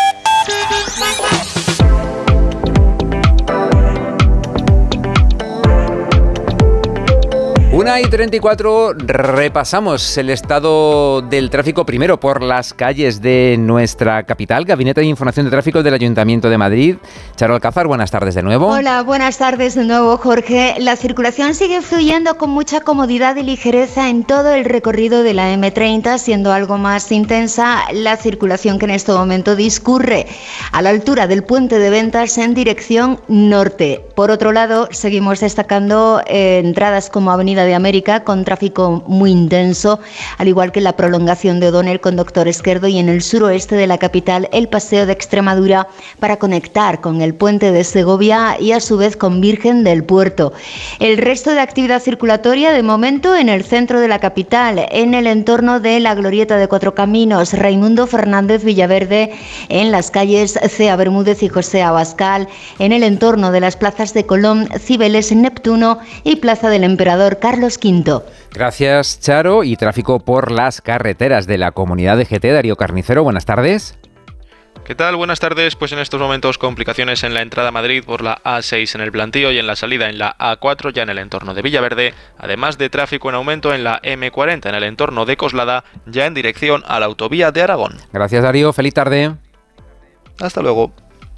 una y treinta y cuatro, repasamos el estado del tráfico primero por las calles de nuestra capital. Gabinete de Información de Tráfico del Ayuntamiento de Madrid. Charo Alcázar, buenas tardes de nuevo. Hola, buenas tardes de nuevo, Jorge. La circulación sigue fluyendo con mucha comodidad y ligereza en todo el recorrido de la eme treinta, siendo algo más intensa la circulación que en este momento discurre a la altura del puente de Ventas en dirección norte. Por otro lado, seguimos destacando eh, entradas como Avenida de América con tráfico muy intenso, al igual que la prolongación de O'Donnell con Doctor Esquerdo y en el suroeste de la capital el Paseo de Extremadura para conectar con el puente de Segovia y a su vez con Virgen del Puerto. El resto de actividad circulatoria de momento en el centro de la capital, en el entorno de la Glorieta de Cuatro Caminos, Raimundo Fernández Villaverde, en las calles Cea Bermúdez y José Abascal, en el entorno de las plazas de Colón, Cibeles, Neptuno y Plaza del Emperador Carlos quinto. Gracias, Charo. Y tráfico por las carreteras de la Comunidad de G T. Darío Carnicero, buenas tardes. ¿Qué tal? Buenas tardes. Pues en estos momentos complicaciones en la entrada a Madrid por la A seis en el Plantío y en la salida en la A cuatro ya en el entorno de Villaverde, además de tráfico en aumento en la eme cuarenta en el entorno de Coslada, ya en dirección a la autovía de Aragón. Gracias, Darío. Feliz tarde. Hasta luego.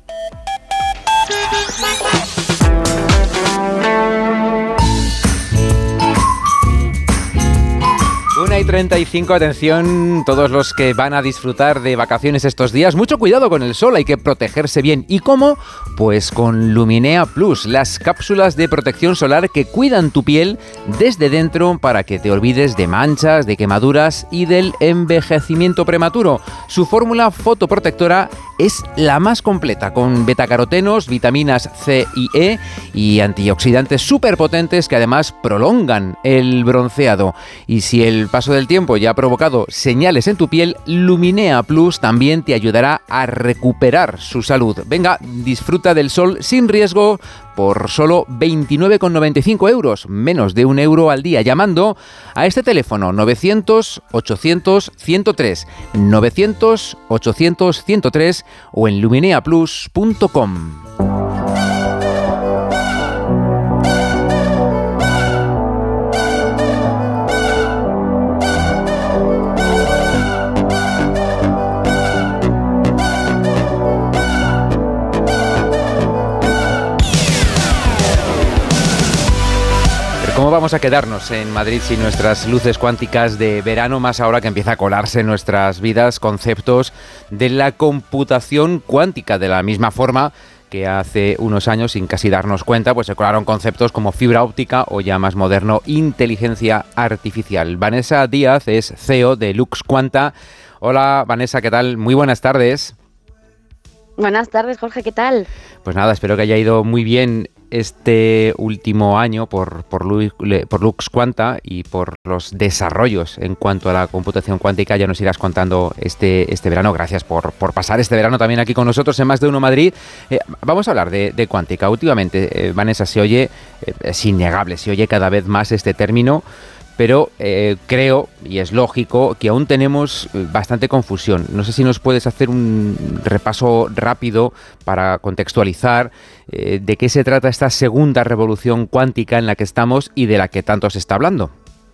una y treinta y cinco, atención, todos los que van a disfrutar de vacaciones estos días, mucho cuidado con el sol, hay que protegerse bien. ¿Y cómo? Pues con Luminea Plus, las cápsulas de protección solar que cuidan tu piel desde dentro para que te olvides de manchas, de quemaduras y del envejecimiento prematuro. Su fórmula fotoprotectora es la más completa, con betacarotenos, vitaminas C y E y antioxidantes superpotentes que además prolongan el bronceado. Y si el paso del tiempo ya ha provocado señales en tu piel, Luminea Plus también te ayudará a recuperar su salud. Venga, disfruta del sol sin riesgo por solo veintinueve con noventa y cinco euros, menos de un euro al día, llamando a este teléfono novecientos, ochocientos, ciento tres, novecientos, ochocientos, ciento tres o en luminea plus punto com. vamos a quedarnos en Madrid sin nuestras luces cuánticas de verano, más ahora que empieza a colarse en nuestras vidas conceptos de la computación cuántica, de la misma forma que hace unos años, sin casi darnos cuenta, pues se colaron conceptos como fibra óptica o ya más moderno, inteligencia artificial. Vanessa Díaz es C E O de Lux Quanta. Hola Vanessa, ¿qué tal? Muy buenas tardes. Buenas tardes, Jorge, ¿qué tal? Pues nada, espero que haya ido muy bien este último año por, por, por Lux Quanta y por los desarrollos en cuanto a la computación cuántica. Ya nos irás contando este, este verano. Gracias por, por pasar este verano también aquí con nosotros en Más de Uno Madrid. Eh, vamos a hablar de, de cuántica. Últimamente, eh, Vanessa, se oye, eh, es innegable, se oye cada vez más este término, pero eh, creo, y es lógico, que aún tenemos bastante confusión. No sé si nos puedes hacer un repaso rápido para contextualizar eh, de qué se trata esta segunda revolución cuántica en la que estamos y de la que tanto se está hablando.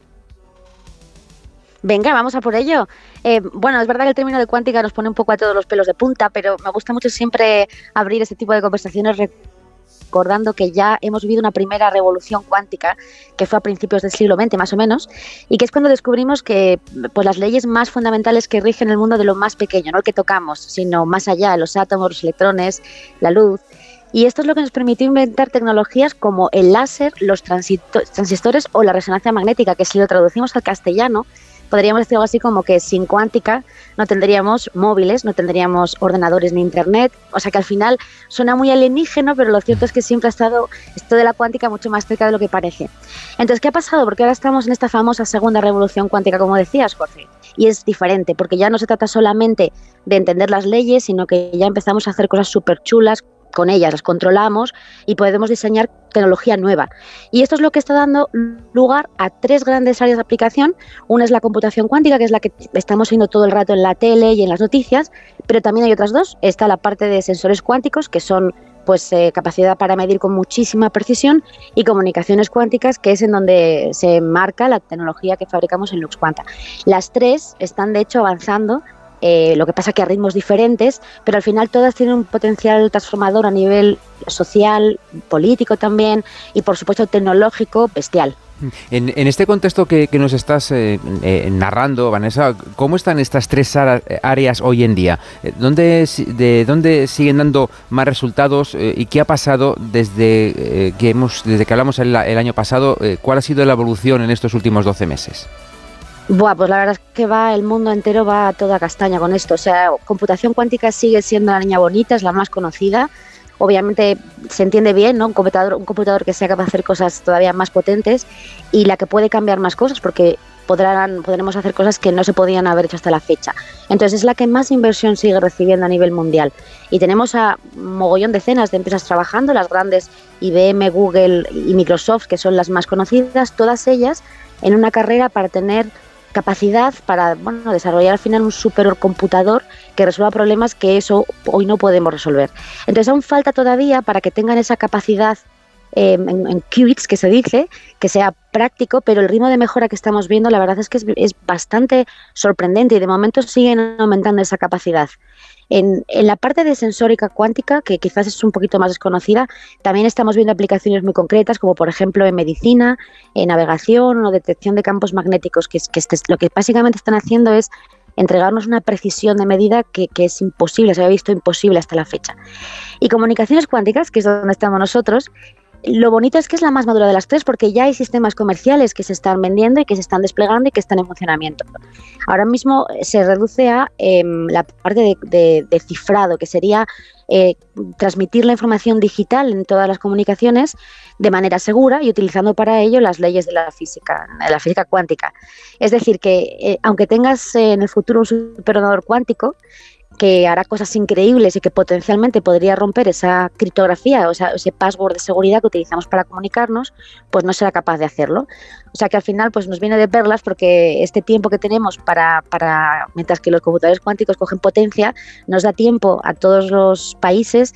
Venga, vamos a por ello. Eh, bueno, es verdad que el término de cuántica nos pone un poco a todos los pelos de punta, pero me gusta mucho siempre abrir este tipo de conversaciones recordando que ya hemos vivido una primera revolución cuántica que fue a principios del siglo veinte más o menos, y que es cuando descubrimos que pues, las leyes más fundamentales que rigen el mundo de lo más pequeño, no el que tocamos, sino más allá, los átomos, los electrones, la luz. Y esto es lo que nos permitió inventar tecnologías como el láser, los transistores o la resonancia magnética, que si lo traducimos al castellano, podríamos decir algo así como que sin cuántica no tendríamos móviles, no tendríamos ordenadores ni internet. O sea que al final suena muy alienígeno, pero lo cierto es que siempre ha estado esto de la cuántica mucho más cerca de lo que parece. Entonces, ¿qué ha pasado? Porque ahora estamos en esta famosa segunda revolución cuántica, como decías, Jorge. Y es diferente, porque ya no se trata solamente de entender las leyes, sino que ya empezamos a hacer cosas súper chulas con ellas, las controlamos y podemos diseñar tecnología nueva. Y esto es lo que está dando lugar a tres grandes áreas de aplicación. Una es la computación cuántica, que es la que estamos viendo todo el rato en la tele y en las noticias, pero también hay otras dos. Está la parte de sensores cuánticos, que son pues eh, capacidad para medir con muchísima precisión, y comunicaciones cuánticas, que es en donde se marca la tecnología que fabricamos en Lux Quanta. Las tres están de hecho avanzando. Eh, lo que pasa que a ritmos diferentes, pero al final todas tienen un potencial transformador a nivel social, político también, y por supuesto tecnológico bestial. En, en este contexto que, que nos estás eh, eh, narrando, Vanessa, ¿cómo están estas tres áreas hoy en día? ¿Dónde, ¿De dónde siguen dando más resultados eh, y qué ha pasado desde, eh, que, hemos, desde que hablamos el, el año pasado? Eh, ¿Cuál ha sido la evolución en estos últimos doce meses? Buah, pues la verdad es que va, el mundo entero va a toda castaña con esto. O sea, computación cuántica sigue siendo la niña bonita, es la más conocida. Obviamente se entiende bien, ¿no? Un computador, un computador que sea capaz de hacer cosas todavía más potentes y la que puede cambiar más cosas, porque podrán, podremos hacer cosas que no se podían haber hecho hasta la fecha. Entonces es la que más inversión sigue recibiendo a nivel mundial. Y tenemos a mogollón decenas de empresas trabajando, las grandes I B M, Google y Microsoft, que son las más conocidas, todas ellas en una carrera para tener capacidad para bueno, desarrollar al final un supercomputador que resuelva problemas que eso hoy no podemos resolver. Entonces aún falta todavía para que tengan esa capacidad eh, en, en qubits, que se dice, que sea práctico, pero el ritmo de mejora que estamos viendo la verdad es que es, es bastante sorprendente y de momento siguen aumentando esa capacidad. En, en la parte de sensórica cuántica, que quizás es un poquito más desconocida, también estamos viendo aplicaciones muy concretas, como por ejemplo en medicina, en navegación o detección de campos magnéticos, que, es, que este, lo que básicamente están haciendo es entregarnos una precisión de medida que, que es imposible, se había visto imposible hasta la fecha. Y comunicaciones cuánticas, que es donde estamos nosotros, lo bonito es que es la más madura de las tres, porque ya hay sistemas comerciales que se están vendiendo y que se están desplegando y que están en funcionamiento. Ahora mismo se reduce a eh, la parte de, de, de cifrado, que sería eh, transmitir la información digital en todas las comunicaciones de manera segura y utilizando para ello las leyes de la física, de la física cuántica. Es decir, que eh, aunque tengas eh, en el futuro un superordenador cuántico, que hará cosas increíbles y que potencialmente podría romper esa criptografía, o sea, ese password de seguridad que utilizamos para comunicarnos, pues no será capaz de hacerlo. O sea que al final pues nos viene de perlas, porque este tiempo que tenemos para, para mientras que los computadores cuánticos cogen potencia, nos da tiempo a todos los países para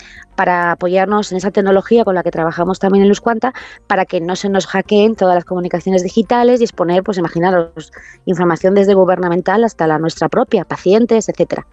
para apoyarnos en esa tecnología con la que trabajamos también en Lusquanta, para que no se nos hackeen todas las comunicaciones digitales y exponer, pues imaginaros, información desde gubernamental hasta la nuestra propia, pacientes, etcétera.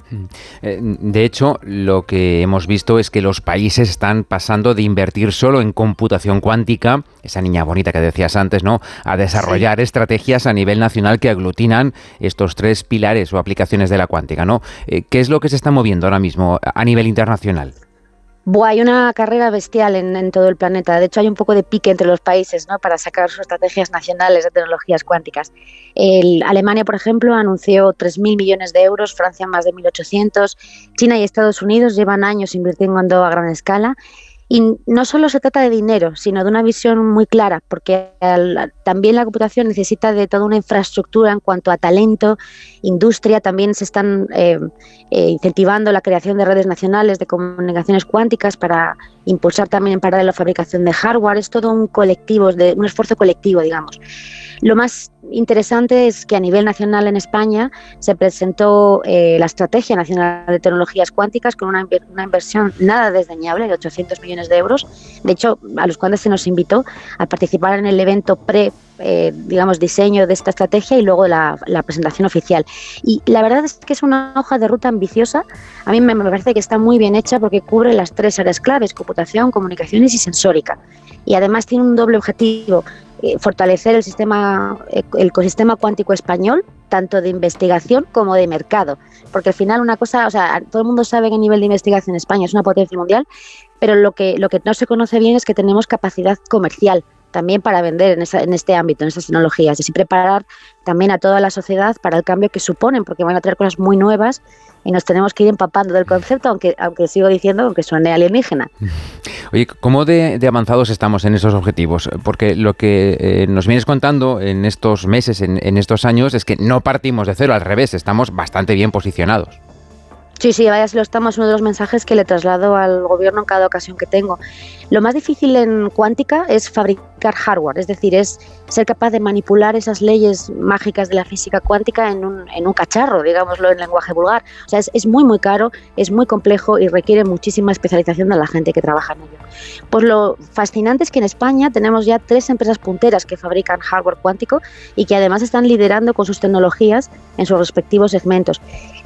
De hecho, lo que hemos visto es que los países están pasando de invertir solo en computación cuántica, esa niña bonita que decías antes, ¿no?, a desarrollar sí. estrategias a nivel nacional que aglutinan estos tres pilares o aplicaciones de la cuántica, ¿no? ¿Qué es lo que se está moviendo ahora mismo a nivel internacional? Buah, hay una carrera bestial en, en todo el planeta. De hecho, hay un poco de pique entre los países, ¿no?, para sacar sus estrategias nacionales de tecnologías cuánticas. El, Alemania, por ejemplo, anunció tres mil millones de euros, Francia más de mil ochocientos, China y Estados Unidos llevan años invirtiendo a gran escala. Y no solo se trata de dinero, sino de una visión muy clara, porque al, también la computación necesita de toda una infraestructura en cuanto a talento, industria. También se están eh, eh, incentivando la creación de redes nacionales de comunicaciones cuánticas para impulsar también en paralelo la fabricación de hardware. Es todo un colectivo, de, un esfuerzo colectivo, digamos. Lo más interesante es que a nivel nacional en España se presentó eh, la Estrategia Nacional de Tecnologías Cuánticas con una, una inversión nada desdeñable de ochocientos millones de euros. De hecho, a los cuales se nos invitó a participar en el evento pre, eh, digamos, diseño de esta estrategia y luego la, la presentación oficial. Y la verdad es que es una hoja de ruta ambiciosa. A mí me, me parece que está muy bien hecha porque cubre las tres áreas claves: computación, comunicaciones y sensórica. Y además tiene un doble objetivo: Eh, fortalecer el sistema, el ecosistema cuántico español, tanto de investigación como de mercado, porque al final una cosa, o sea, todo el mundo sabe que a nivel de investigación España es una potencia mundial, pero lo que lo que no se conoce bien es que tenemos capacidad comercial también para vender en, esa, en este ámbito, en esas tecnologías, y así preparar también a toda la sociedad para el cambio que suponen, porque van a traer cosas muy nuevas y nos tenemos que ir empapando del concepto, aunque aunque sigo diciendo, aunque suene alienígena. Oye, ¿cómo de, de avanzados estamos en esos objetivos? Porque lo que eh, nos vienes contando en estos meses, en, en estos años, es que no partimos de cero, al revés, estamos bastante bien posicionados. Sí, sí, vaya si lo estamos, uno de los mensajes que le traslado al gobierno en cada ocasión que tengo. Lo más difícil en cuántica es fabricar hardware, es decir, es ser capaz de manipular esas leyes mágicas de la física cuántica en un, en un cacharro, digámoslo en lenguaje vulgar. O sea, es, es muy, muy caro, es muy complejo y requiere muchísima especialización de la gente que trabaja en ello. Pues lo fascinante es que en España tenemos ya tres empresas punteras que fabrican hardware cuántico y que además están liderando con sus tecnologías en sus respectivos segmentos.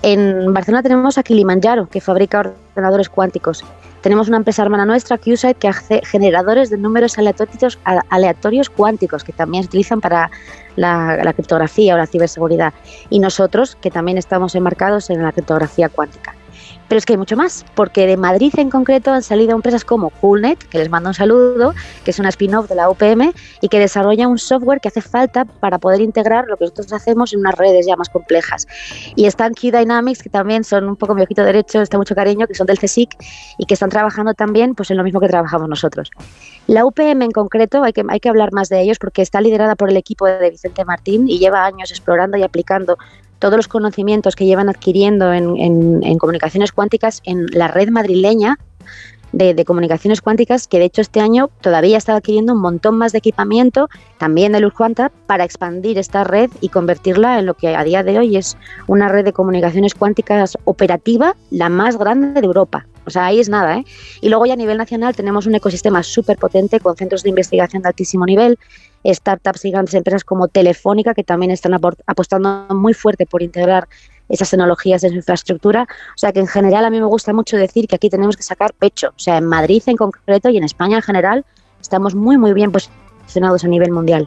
En Barcelona tenemos a Kilimanjaro, que fabrica ordenadores cuánticos. Tenemos una empresa hermana nuestra, QSight, que hace generadores de números aleatorios, aleatorios cuánticos, que también se utilizan para la, la criptografía o la ciberseguridad. Y nosotros, que también estamos enmarcados en la criptografía cuántica. Pero es que hay mucho más, porque de Madrid en concreto han salido empresas como CoolNet, que les mando un saludo, que es una spin-off de la U P M y que desarrolla un software que hace falta para poder integrar lo que nosotros hacemos en unas redes ya más complejas. Y están Q Dynamics, que también son un poco mi ojito derecho, está mucho cariño, que son del CSIC y que están trabajando también pues en lo mismo que trabajamos nosotros. La U P M en concreto, hay que, hay que hablar más de ellos porque está liderada por el equipo de Vicente Martín y lleva años explorando y aplicando todos los conocimientos que llevan adquiriendo en, en, en comunicaciones cuánticas en la red madrileña de, de comunicaciones cuánticas, que de hecho este año todavía está adquiriendo un montón más de equipamiento, también de Lusquanta, para expandir esta red y convertirla en lo que a día de hoy es una red de comunicaciones cuánticas operativa, la más grande de Europa. O sea, ahí es nada, ¿eh? Y luego ya a nivel nacional tenemos un ecosistema súper potente con centros de investigación de altísimo nivel, startups gigantes, empresas como Telefónica, que también están apostando muy fuerte por integrar esas tecnologías en su infraestructura. O sea que en general a mí me gusta mucho decir que aquí tenemos que sacar pecho. O sea, en Madrid en concreto y en España en general estamos muy, muy bien posicionados a nivel mundial.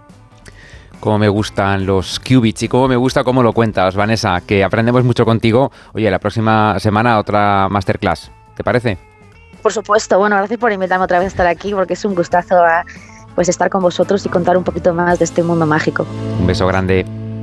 Cómo me gustan los qubits y cómo me gusta cómo lo cuentas, Vanessa, que aprendemos mucho contigo. Oye, la próxima semana otra masterclass, ¿te parece? Por supuesto. Bueno, gracias por invitarme otra vez a estar aquí porque es un gustazo a, pues, estar con vosotros y contar un poquito más de este mundo mágico. Un beso grande.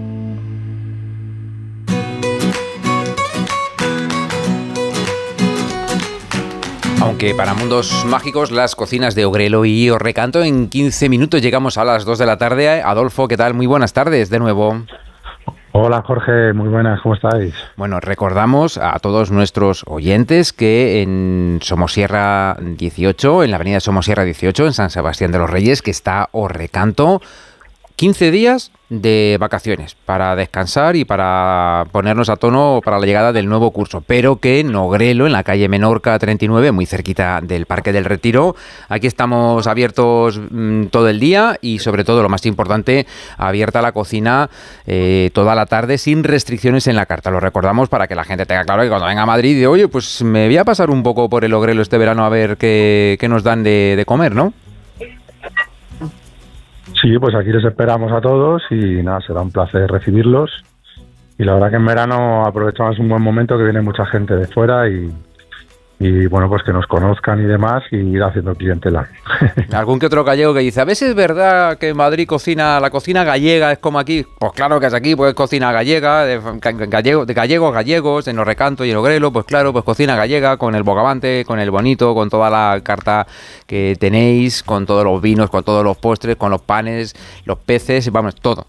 Aunque para mundos mágicos, las cocinas de Ogrelo y Orrecanto, en quince minutos llegamos a las dos de la tarde. Adolfo, ¿qué tal? Muy buenas tardes de nuevo. Hola Jorge, muy buenas, ¿cómo estáis? Bueno, recordamos a todos nuestros oyentes que en Somosierra dieciocho, en la avenida Somosierra dieciocho, en San Sebastián de los Reyes, que está Orrecanto, quince días de vacaciones para descansar y para ponernos a tono para la llegada del nuevo curso, pero que en Ogrelo, en la calle Menorca treinta y nueve, muy cerquita del Parque del Retiro, aquí estamos abiertos mmm, todo el día y sobre todo, lo más importante, abierta la cocina eh, toda la tarde sin restricciones en la carta. Lo recordamos para que la gente tenga claro que cuando venga a Madrid, de, oye, pues me voy a pasar un poco por el Ogrelo este verano a ver qué, qué nos dan de, de comer, ¿no? Sí, pues aquí les esperamos a todos y nada, será un placer recibirlos. Y la verdad que en verano aprovechamos un buen momento que viene mucha gente de fuera y, y bueno, pues que nos conozcan y demás y ir haciendo clientela. Algún que otro gallego que dice, a veces es verdad que en Madrid cocina, la cocina gallega es como aquí. Pues claro que es aquí, pues cocina gallega, de, gallego, de gallegos, gallegos, en los Recanto y en Ogrelo, pues claro, pues cocina gallega, con el bogavante, con el bonito, con toda la carta que tenéis, con todos los vinos, con todos los postres, con los panes, los peces, vamos, todo.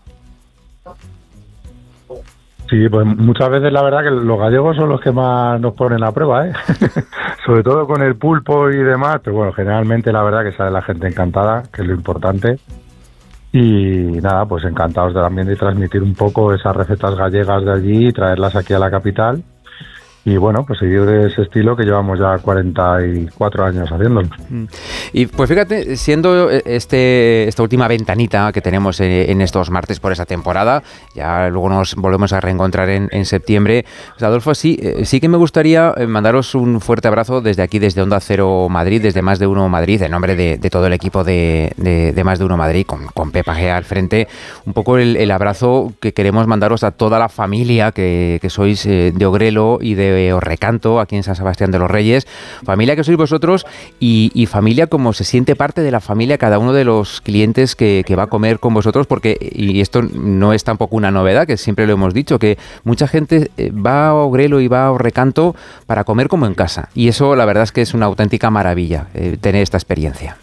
Sí, pues muchas veces la verdad que los gallegos son los que más nos ponen a prueba, ¿eh? Sobre todo con el pulpo y demás, pero bueno, generalmente la verdad que sale la gente encantada, que es lo importante. Y nada, pues encantados de también de transmitir un poco esas recetas gallegas de allí y traerlas aquí a la capital. Y bueno, pues seguir de ese estilo que llevamos ya cuarenta y cuatro años haciéndolo. Y pues fíjate, siendo este esta última ventanita que tenemos en estos martes por esa temporada, ya luego nos volvemos a reencontrar en, en septiembre. Pues Adolfo, sí, sí que me gustaría mandaros un fuerte abrazo desde aquí, desde Onda Cero Madrid, desde Más de Uno Madrid, en nombre de, de todo el equipo de, de, de Más de Uno Madrid, con, con Pepa G al frente, un poco el, el abrazo que queremos mandaros a toda la familia que, que sois eh, de Ogrelo y de Os Recanto, aquí en San Sebastián de los Reyes, familia que sois vosotros y, y familia como se siente parte de la familia cada uno de los clientes que, que va a comer con vosotros, porque, y esto no es tampoco una novedad, que siempre lo hemos dicho, que mucha gente va a Ogrelo y va a Os Recanto para comer como en casa, y eso la verdad es que es una auténtica maravilla, eh, tener esta experiencia.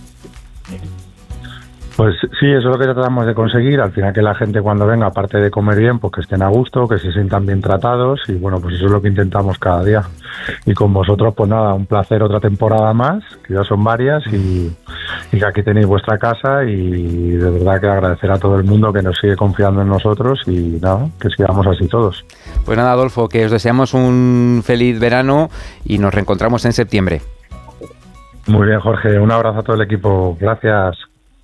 Pues sí, eso es lo que tratamos de conseguir, al final que la gente cuando venga, aparte de comer bien, pues que estén a gusto, que se sientan bien tratados y bueno, pues eso es lo que intentamos cada día. Y con vosotros, pues nada, un placer otra temporada más, que ya son varias y, y que aquí tenéis vuestra casa y de verdad que agradecer a todo el mundo que nos sigue confiando en nosotros y nada, que sigamos así todos. Pues nada, Adolfo, que os deseamos un feliz verano y nos reencontramos en septiembre. Muy bien, Jorge, un abrazo a todo el equipo, gracias.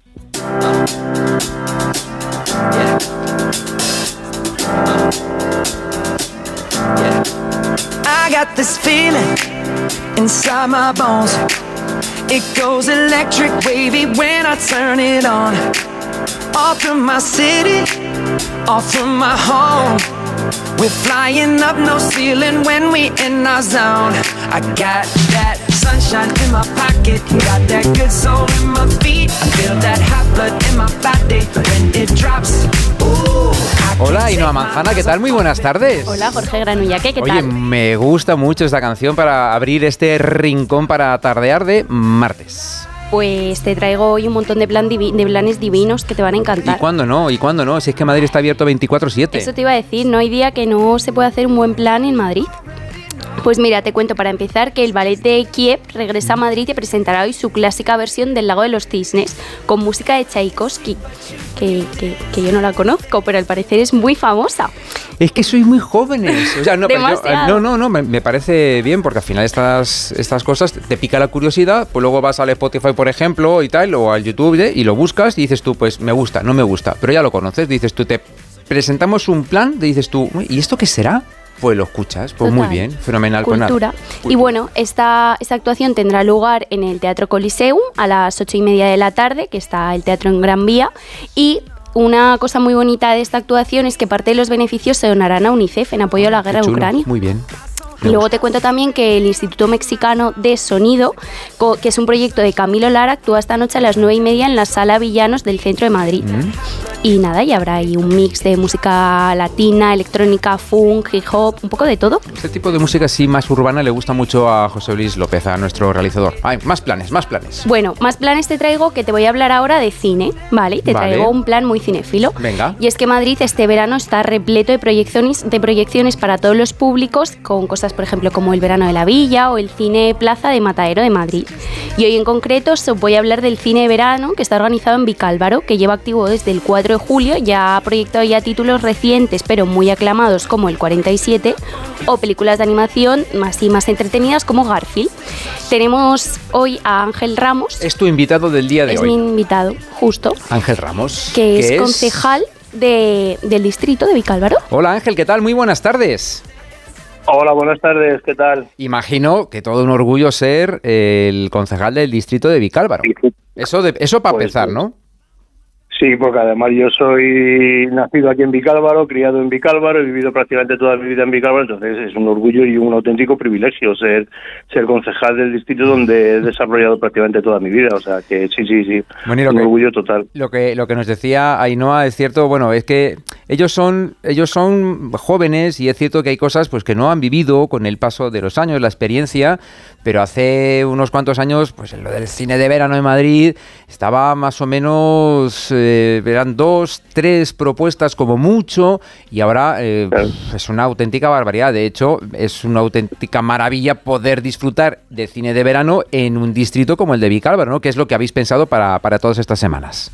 I got this feeling inside my bones. It goes electric wavy when I turn it on. Off from my city, off from my home. We're flying up no ceiling when we in our zone. I got that sunshine in my pocket, got that good soul in my feet. I feel that hot blood in my body when it drops. Ooh. Hola, Ainhoa Manzana, ¿qué tal? Muy buenas tardes. Hola, Jorge Granullaque, ¿qué Oye, tal? Oye, me gusta mucho esta canción para abrir este rincón para tardear de martes. Pues te traigo hoy un montón de, plan divi- de planes divinos que te van a encantar. ¿Y cuándo no? ¿Y cuándo no? Si es que Madrid está abierto veinticuatro siete. Eso te iba a decir, no hay día que no se pueda hacer un buen plan en Madrid. Pues mira, te cuento para empezar que el Ballet de Kiev regresa a Madrid y presentará hoy su clásica versión del Lago de los Cisnes con música de Tchaikovsky, que, que, que yo no la conozco, pero al parecer es muy famosa. Es que sois muy jóvenes. O sea, no, pero yo, Demasiado. no, no, no, me, me parece bien porque al final estas, estas cosas te pica la curiosidad, pues luego vas al Spotify, por ejemplo, y tal, o al YouTube ¿eh? y lo buscas y dices tú, pues me gusta, no me gusta, pero ya lo conoces, dices tú, te presentamos un plan, dices tú, ¿y esto qué será? Pues lo escuchas, pues Total. muy bien, fenomenal. Cultura. Pues nada. Y bueno, esta, esta actuación tendrá lugar en el Teatro Coliseum a las ocho y media de la tarde, que está el teatro en Gran Vía, y una cosa muy bonita de esta actuación es que parte de los beneficios se donarán a UNICEF en apoyo a la guerra de Ucrania. Muy bien. Y luego te cuento también que el Instituto Mexicano de Sonido, que es un proyecto de Camilo Lara, actúa esta noche a las nueve y media en la Sala Villanos del centro de Madrid. Mm. Y nada, y habrá ahí un mix de música latina, electrónica, funk, hip hop, un poco de todo. Este tipo de música así más urbana le gusta mucho a José Luis López, a nuestro realizador. Ay, más planes, más planes. Bueno, más planes te traigo, que te voy a hablar ahora de cine, ¿vale? Y te Vale. traigo un plan muy cinéfilo. Venga. Y es que Madrid este verano está repleto de proyecciones, de proyecciones para todos los públicos, con cosas, por ejemplo, como el Verano de la Villa o el Cine Plaza de Matadero de Madrid. Y hoy en concreto os voy a hablar del cine de verano que está organizado en Vicálvaro, que lleva activo desde el cuatro de julio, ya ha proyectado ya títulos recientes pero muy aclamados como El cuarenta y siete o películas de animación más y más entretenidas como Garfield. Tenemos hoy a Ángel Ramos. Es tu invitado del día de es hoy. Es mi invitado, justo. Ángel Ramos. Que es, es concejal de, del distrito de Vicálvaro. Hola Ángel, ¿qué tal? Muy buenas tardes. Hola, buenas tardes, ¿qué tal? Imagino que todo un orgullo ser el concejal del distrito de Vicálvaro. Eso, de, eso para pues, empezar, ¿no? Sí, porque además yo soy nacido aquí en Vicálvaro, criado en Vicálvaro, he vivido prácticamente toda mi vida en Vicálvaro, entonces es un orgullo y un auténtico privilegio ser ser concejal del distrito donde he desarrollado prácticamente toda mi vida, o sea que sí, sí, sí, bueno, un que, orgullo total. Lo que lo que nos decía Ainhoa es cierto, bueno, es que ellos son ellos son jóvenes y es cierto que hay cosas pues que no han vivido con el paso de los años, la experiencia, pero hace unos cuantos años, pues en lo del cine de verano en Madrid estaba más o menos... Eh, verán dos, tres propuestas como mucho y ahora eh, claro. es una auténtica barbaridad. De hecho, es una auténtica maravilla poder disfrutar de cine de verano en un distrito como el de Vicálvaro, ¿no? ¿Qué es lo que habéis pensado para, para todas estas semanas?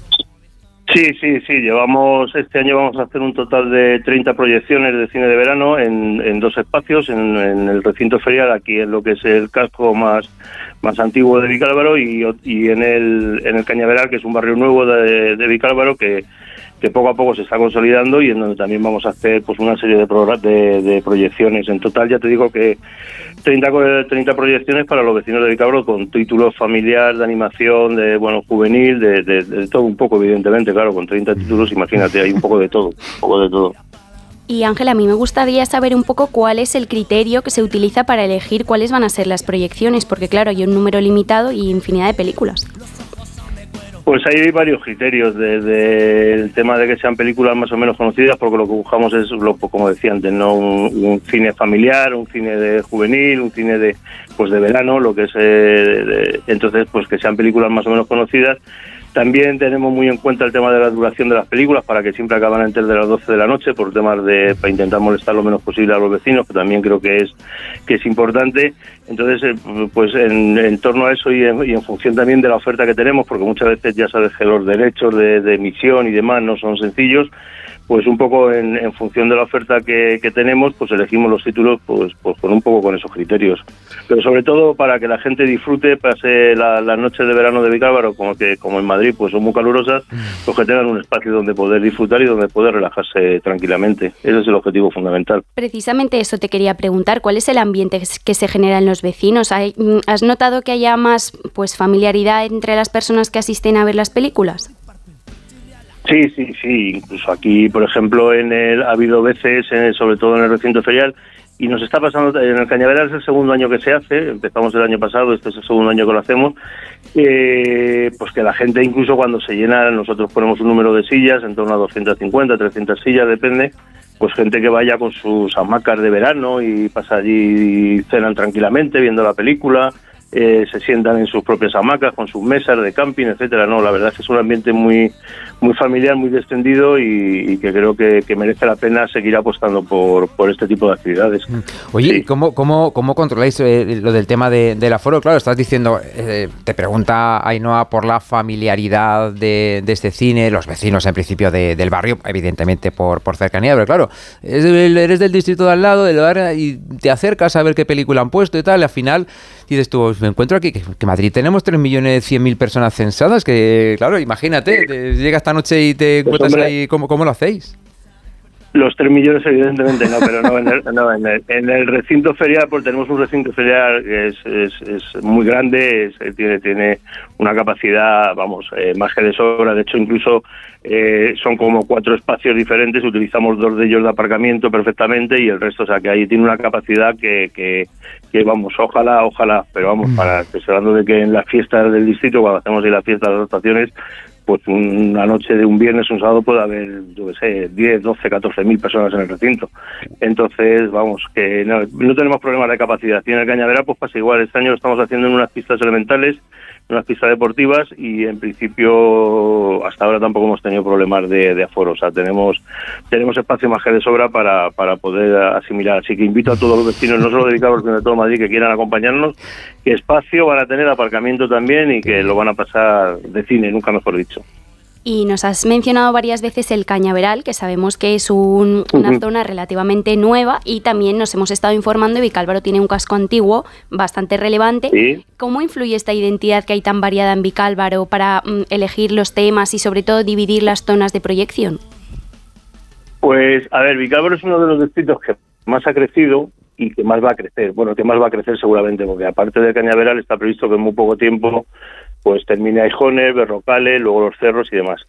Sí, sí, sí. Llevamos, este año vamos a hacer un total de treinta proyecciones de cine de verano en, en dos espacios, en, en el recinto ferial, aquí en lo que es el casco más más antiguo de Vicálvaro y, y en el en el Cañaveral, que es un barrio nuevo de, de Vicálvaro que, que poco a poco se está consolidando y en donde también vamos a hacer pues una serie de, de, de proyecciones. En total ya te digo que treinta, treinta proyecciones para los vecinos de Vicálvaro con títulos familiar, de animación, de bueno juvenil, de, de, de todo un poco, evidentemente, claro, con treinta títulos, imagínate, hay un poco de todo, un poco de todo. Y Ángela, a mí me gustaría saber un poco cuál es el criterio que se utiliza para elegir cuáles van a ser las proyecciones, porque claro, hay un número limitado y infinidad de películas. Pues ahí hay varios criterios, desde el tema de que sean películas más o menos conocidas, porque lo que buscamos es, lo, como decía antes, ¿no? un, un cine familiar, un cine de juvenil, un cine de pues de verano, lo que es eh, de, entonces pues que sean películas más o menos conocidas. También tenemos muy en cuenta el tema de la duración de las películas, para que siempre acaban antes de las doce de la noche, por temas de para intentar molestar lo menos posible a los vecinos, que también creo que es que es importante. Entonces, pues en, en torno a eso y en, y en función también de la oferta que tenemos, porque muchas veces ya sabes que los derechos de, de emisión y demás no son sencillos, pues un poco en, en función de la oferta que, que tenemos, pues elegimos los títulos pues, pues con un poco con esos criterios. Pero sobre todo para que la gente disfrute, pase las la noches de verano de Vicálvaro, como que como en Madrid pues son muy calurosas, pues que tengan un espacio donde poder disfrutar y donde poder relajarse tranquilamente. Ese es el objetivo fundamental. Precisamente eso te quería preguntar, ¿cuál es el ambiente que se genera en los vecinos? ¿Has notado que haya más pues familiaridad entre las personas que asisten a ver las películas? Sí, sí, sí. Incluso aquí, por ejemplo, en el ha habido veces, en, sobre todo en el recinto ferial, y nos está pasando, en el Cañaveral es el segundo año que se hace, empezamos el año pasado, este es el segundo año que lo hacemos, eh, pues que la gente incluso cuando se llena, nosotros ponemos un número de sillas, en torno a doscientas cincuenta, trescientas sillas, depende, pues gente que vaya con sus hamacas de verano y pasa allí y cenan tranquilamente viendo la película. Eh, se sientan en sus propias hamacas con sus mesas de camping, etcétera. No, la verdad es que es un ambiente muy muy familiar, muy descendido y, y que creo que, que merece la pena seguir apostando por, por este tipo de actividades. Oye, sí. ¿cómo, cómo, cómo controláis eh, lo del tema de, del aforo? Claro, estás diciendo, eh, te pregunta Ainhoa por la familiaridad de, de este cine, los vecinos en principio de, del barrio, evidentemente por, por cercanía, pero claro, eres del, eres del distrito de al lado, del barrio, y te acercas a ver qué película han puesto y tal, y al final dices tú, me encuentro aquí, que, que Madrid tenemos tres millones cien mil personas censadas, que claro, imagínate, te, llega esta noche y te encuentras pues, ahí, ¿cómo, ¿cómo lo hacéis? Los tres millones evidentemente no, pero no, en el, no en, el, en el recinto ferial, porque tenemos un recinto ferial que es, es, es muy grande, es, tiene, tiene una capacidad, vamos, eh, más que de sobra. De hecho, incluso eh, son como cuatro espacios diferentes, utilizamos dos de ellos de aparcamiento perfectamente y el resto, o sea, que ahí tiene una capacidad que, que, que vamos, ojalá, ojalá, pero vamos, para que estoy hablando de que en las fiestas del distrito, cuando hacemos ahí la fiesta de las estaciones, pues una noche de un viernes, un sábado puede haber, yo qué sé, diez, doce, catorce mil personas en el recinto. Entonces, vamos, que no, no tenemos problemas de capacidad. Y en el Cañaveral pues pasa igual. Este año lo estamos haciendo en unas pistas elementales, unas pistas deportivas, y en principio hasta ahora tampoco hemos tenido problemas de, de aforo. O sea, tenemos tenemos espacio más que de sobra para, para poder asimilar. Así que invito a todos los vecinos, no solo de Vicálvaro, sino de todo Madrid, que quieran acompañarnos, que espacio van a tener, aparcamiento también, y que lo van a pasar de cine, nunca mejor dicho. Y nos has mencionado varias veces el Cañaveral, que sabemos que es un, una uh-huh. zona relativamente nueva, y también nos hemos estado informando, Vicálvaro tiene un casco antiguo bastante relevante. ¿Sí? ¿Cómo influye esta identidad que hay tan variada en Vicálvaro para mm, elegir los temas y sobre todo dividir las zonas de proyección? Pues, a ver, Vicálvaro es uno de los distritos que más ha crecido y que más va a crecer. Bueno, que más va a crecer seguramente, porque aparte del Cañaveral está previsto que en muy poco tiempo pues termine Aijones, Berrocales, luego los Cerros y demás.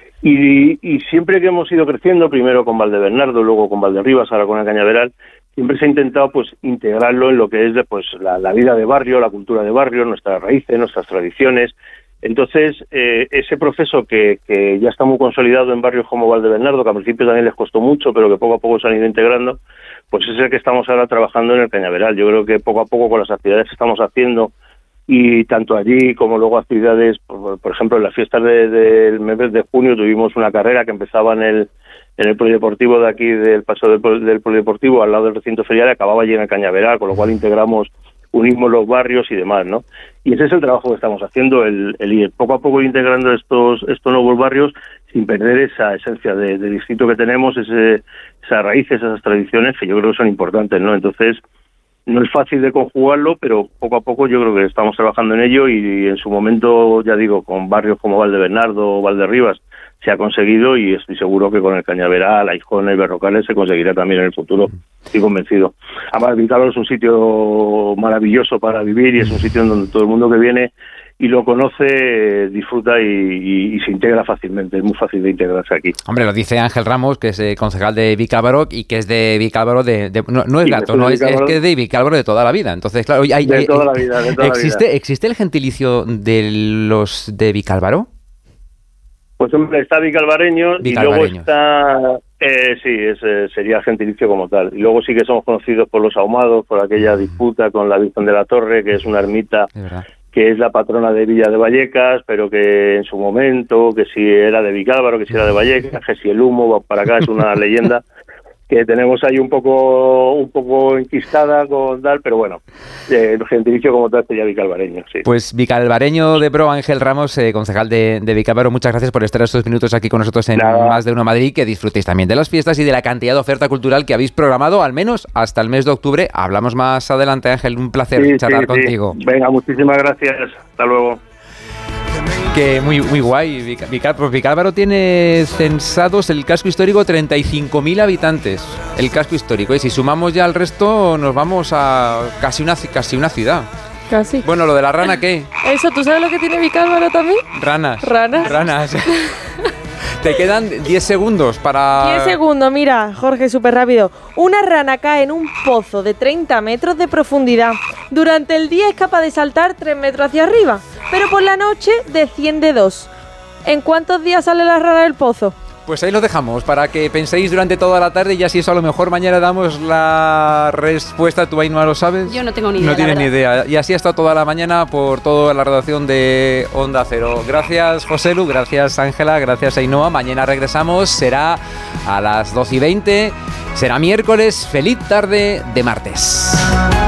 Y, y siempre que hemos ido creciendo, primero con Valdebernardo, luego con Valderrivas, ahora con el Cañaveral, siempre se ha intentado pues integrarlo en lo que es pues la, la vida de barrio, la cultura de barrio, nuestras raíces, nuestras tradiciones. Entonces, eh, ese proceso que, que ya está muy consolidado en barrios como Valdebernardo, que al principio también les costó mucho, pero que poco a poco se han ido integrando, pues es el que estamos ahora trabajando en el Cañaveral. Yo creo que poco a poco, con las actividades que estamos haciendo, y tanto allí como luego actividades, por, por ejemplo, en las fiestas del de, de mes de junio tuvimos una carrera que empezaba en el en el polideportivo de aquí, del paseo del, del polideportivo, al lado del recinto ferial, y acababa allí en el Cañaveral, con lo cual integramos, unimos los barrios y demás, ¿no? Y ese es el trabajo que estamos haciendo, el, el ir poco a poco integrando estos estos nuevos barrios sin perder esa esencia de, de distrito que tenemos, ese, esas raíces, esas tradiciones que yo creo que son importantes, ¿no? Entonces, no es fácil de conjugarlo, pero poco a poco yo creo que estamos trabajando en ello, y en su momento, ya digo, con barrios como Valdebernardo o Valderrivas se ha conseguido, y estoy seguro que con el Cañaveral, Aijones, Berrocales se conseguirá también en el futuro, estoy convencido. Además, Vicálvaro es un sitio maravilloso para vivir, y es un sitio en donde todo el mundo que viene y lo conoce, disfruta y, y, y se integra fácilmente. Es muy fácil de integrarse aquí. Hombre, lo dice Ángel Ramos, que es eh, concejal de Vicálvaro, y que es de Vicálvaro de... de no, no es sí, gato, no es, es que es de Vicálvaro de toda la vida. Entonces, claro, hay, de hay, toda la vida, de toda ¿existe, la vida. ¿Existe el gentilicio de los de Vicálvaro? Pues hombre, está Vicalvareño, y luego está... Eh, sí, es, eh, sería gentilicio como tal. Y luego sí que somos conocidos por los ahumados, por aquella disputa con la Virgen de la Torre, que es una ermita que es la patrona de Villa de Vallecas, pero que en su momento, que si era de Vicálvaro, que si era de Vallecas, que si el humo va para acá, es una leyenda que tenemos ahí un poco un poco enquistada con tal, pero bueno, eh, el gentilicio como tal sería vicalvareño, sí. Pues vicalvareño de pro, Ángel Ramos, eh, concejal de, de Vicálvaro, muchas gracias por estar estos minutos aquí con nosotros en Nada. Más de Uno Madrid, que disfrutéis también de las fiestas y de la cantidad de oferta cultural que habéis programado, al menos hasta el mes de octubre. Hablamos más adelante, Ángel, un placer sí, charlar sí, contigo. Sí. Venga, muchísimas gracias, hasta luego. Que muy muy guay. Vical, pues Vicálvaro tiene censados el casco histórico treinta y cinco mil habitantes. El casco histórico. Y si sumamos ya el resto, nos vamos a casi una, casi una ciudad. Casi. Bueno, lo de la rana, ¿qué? Eso, ¿tú sabes lo que tiene Vicálvaro también? Ranas. Ranas. Ranas. Te quedan diez segundos para... diez segundos, mira, Jorge, súper rápido. Una rana cae en un pozo de treinta metros de profundidad. Durante el día es capaz de saltar tres metros hacia arriba, pero por la noche desciende dos. ¿En cuántos días sale la rana del pozo? Pues ahí lo dejamos, para que penséis durante toda la tarde, y ya si eso a lo mejor mañana damos la respuesta. ¿Tú ahí no lo sabes? Yo no tengo ni idea. No tienes ni idea. Y así ha estado toda la mañana por toda la redacción de Onda Cero. Gracias, Joselu, gracias, Ángela, gracias, Ainhoa. Mañana regresamos, será a las doce y veinte, será miércoles. Feliz tarde de martes.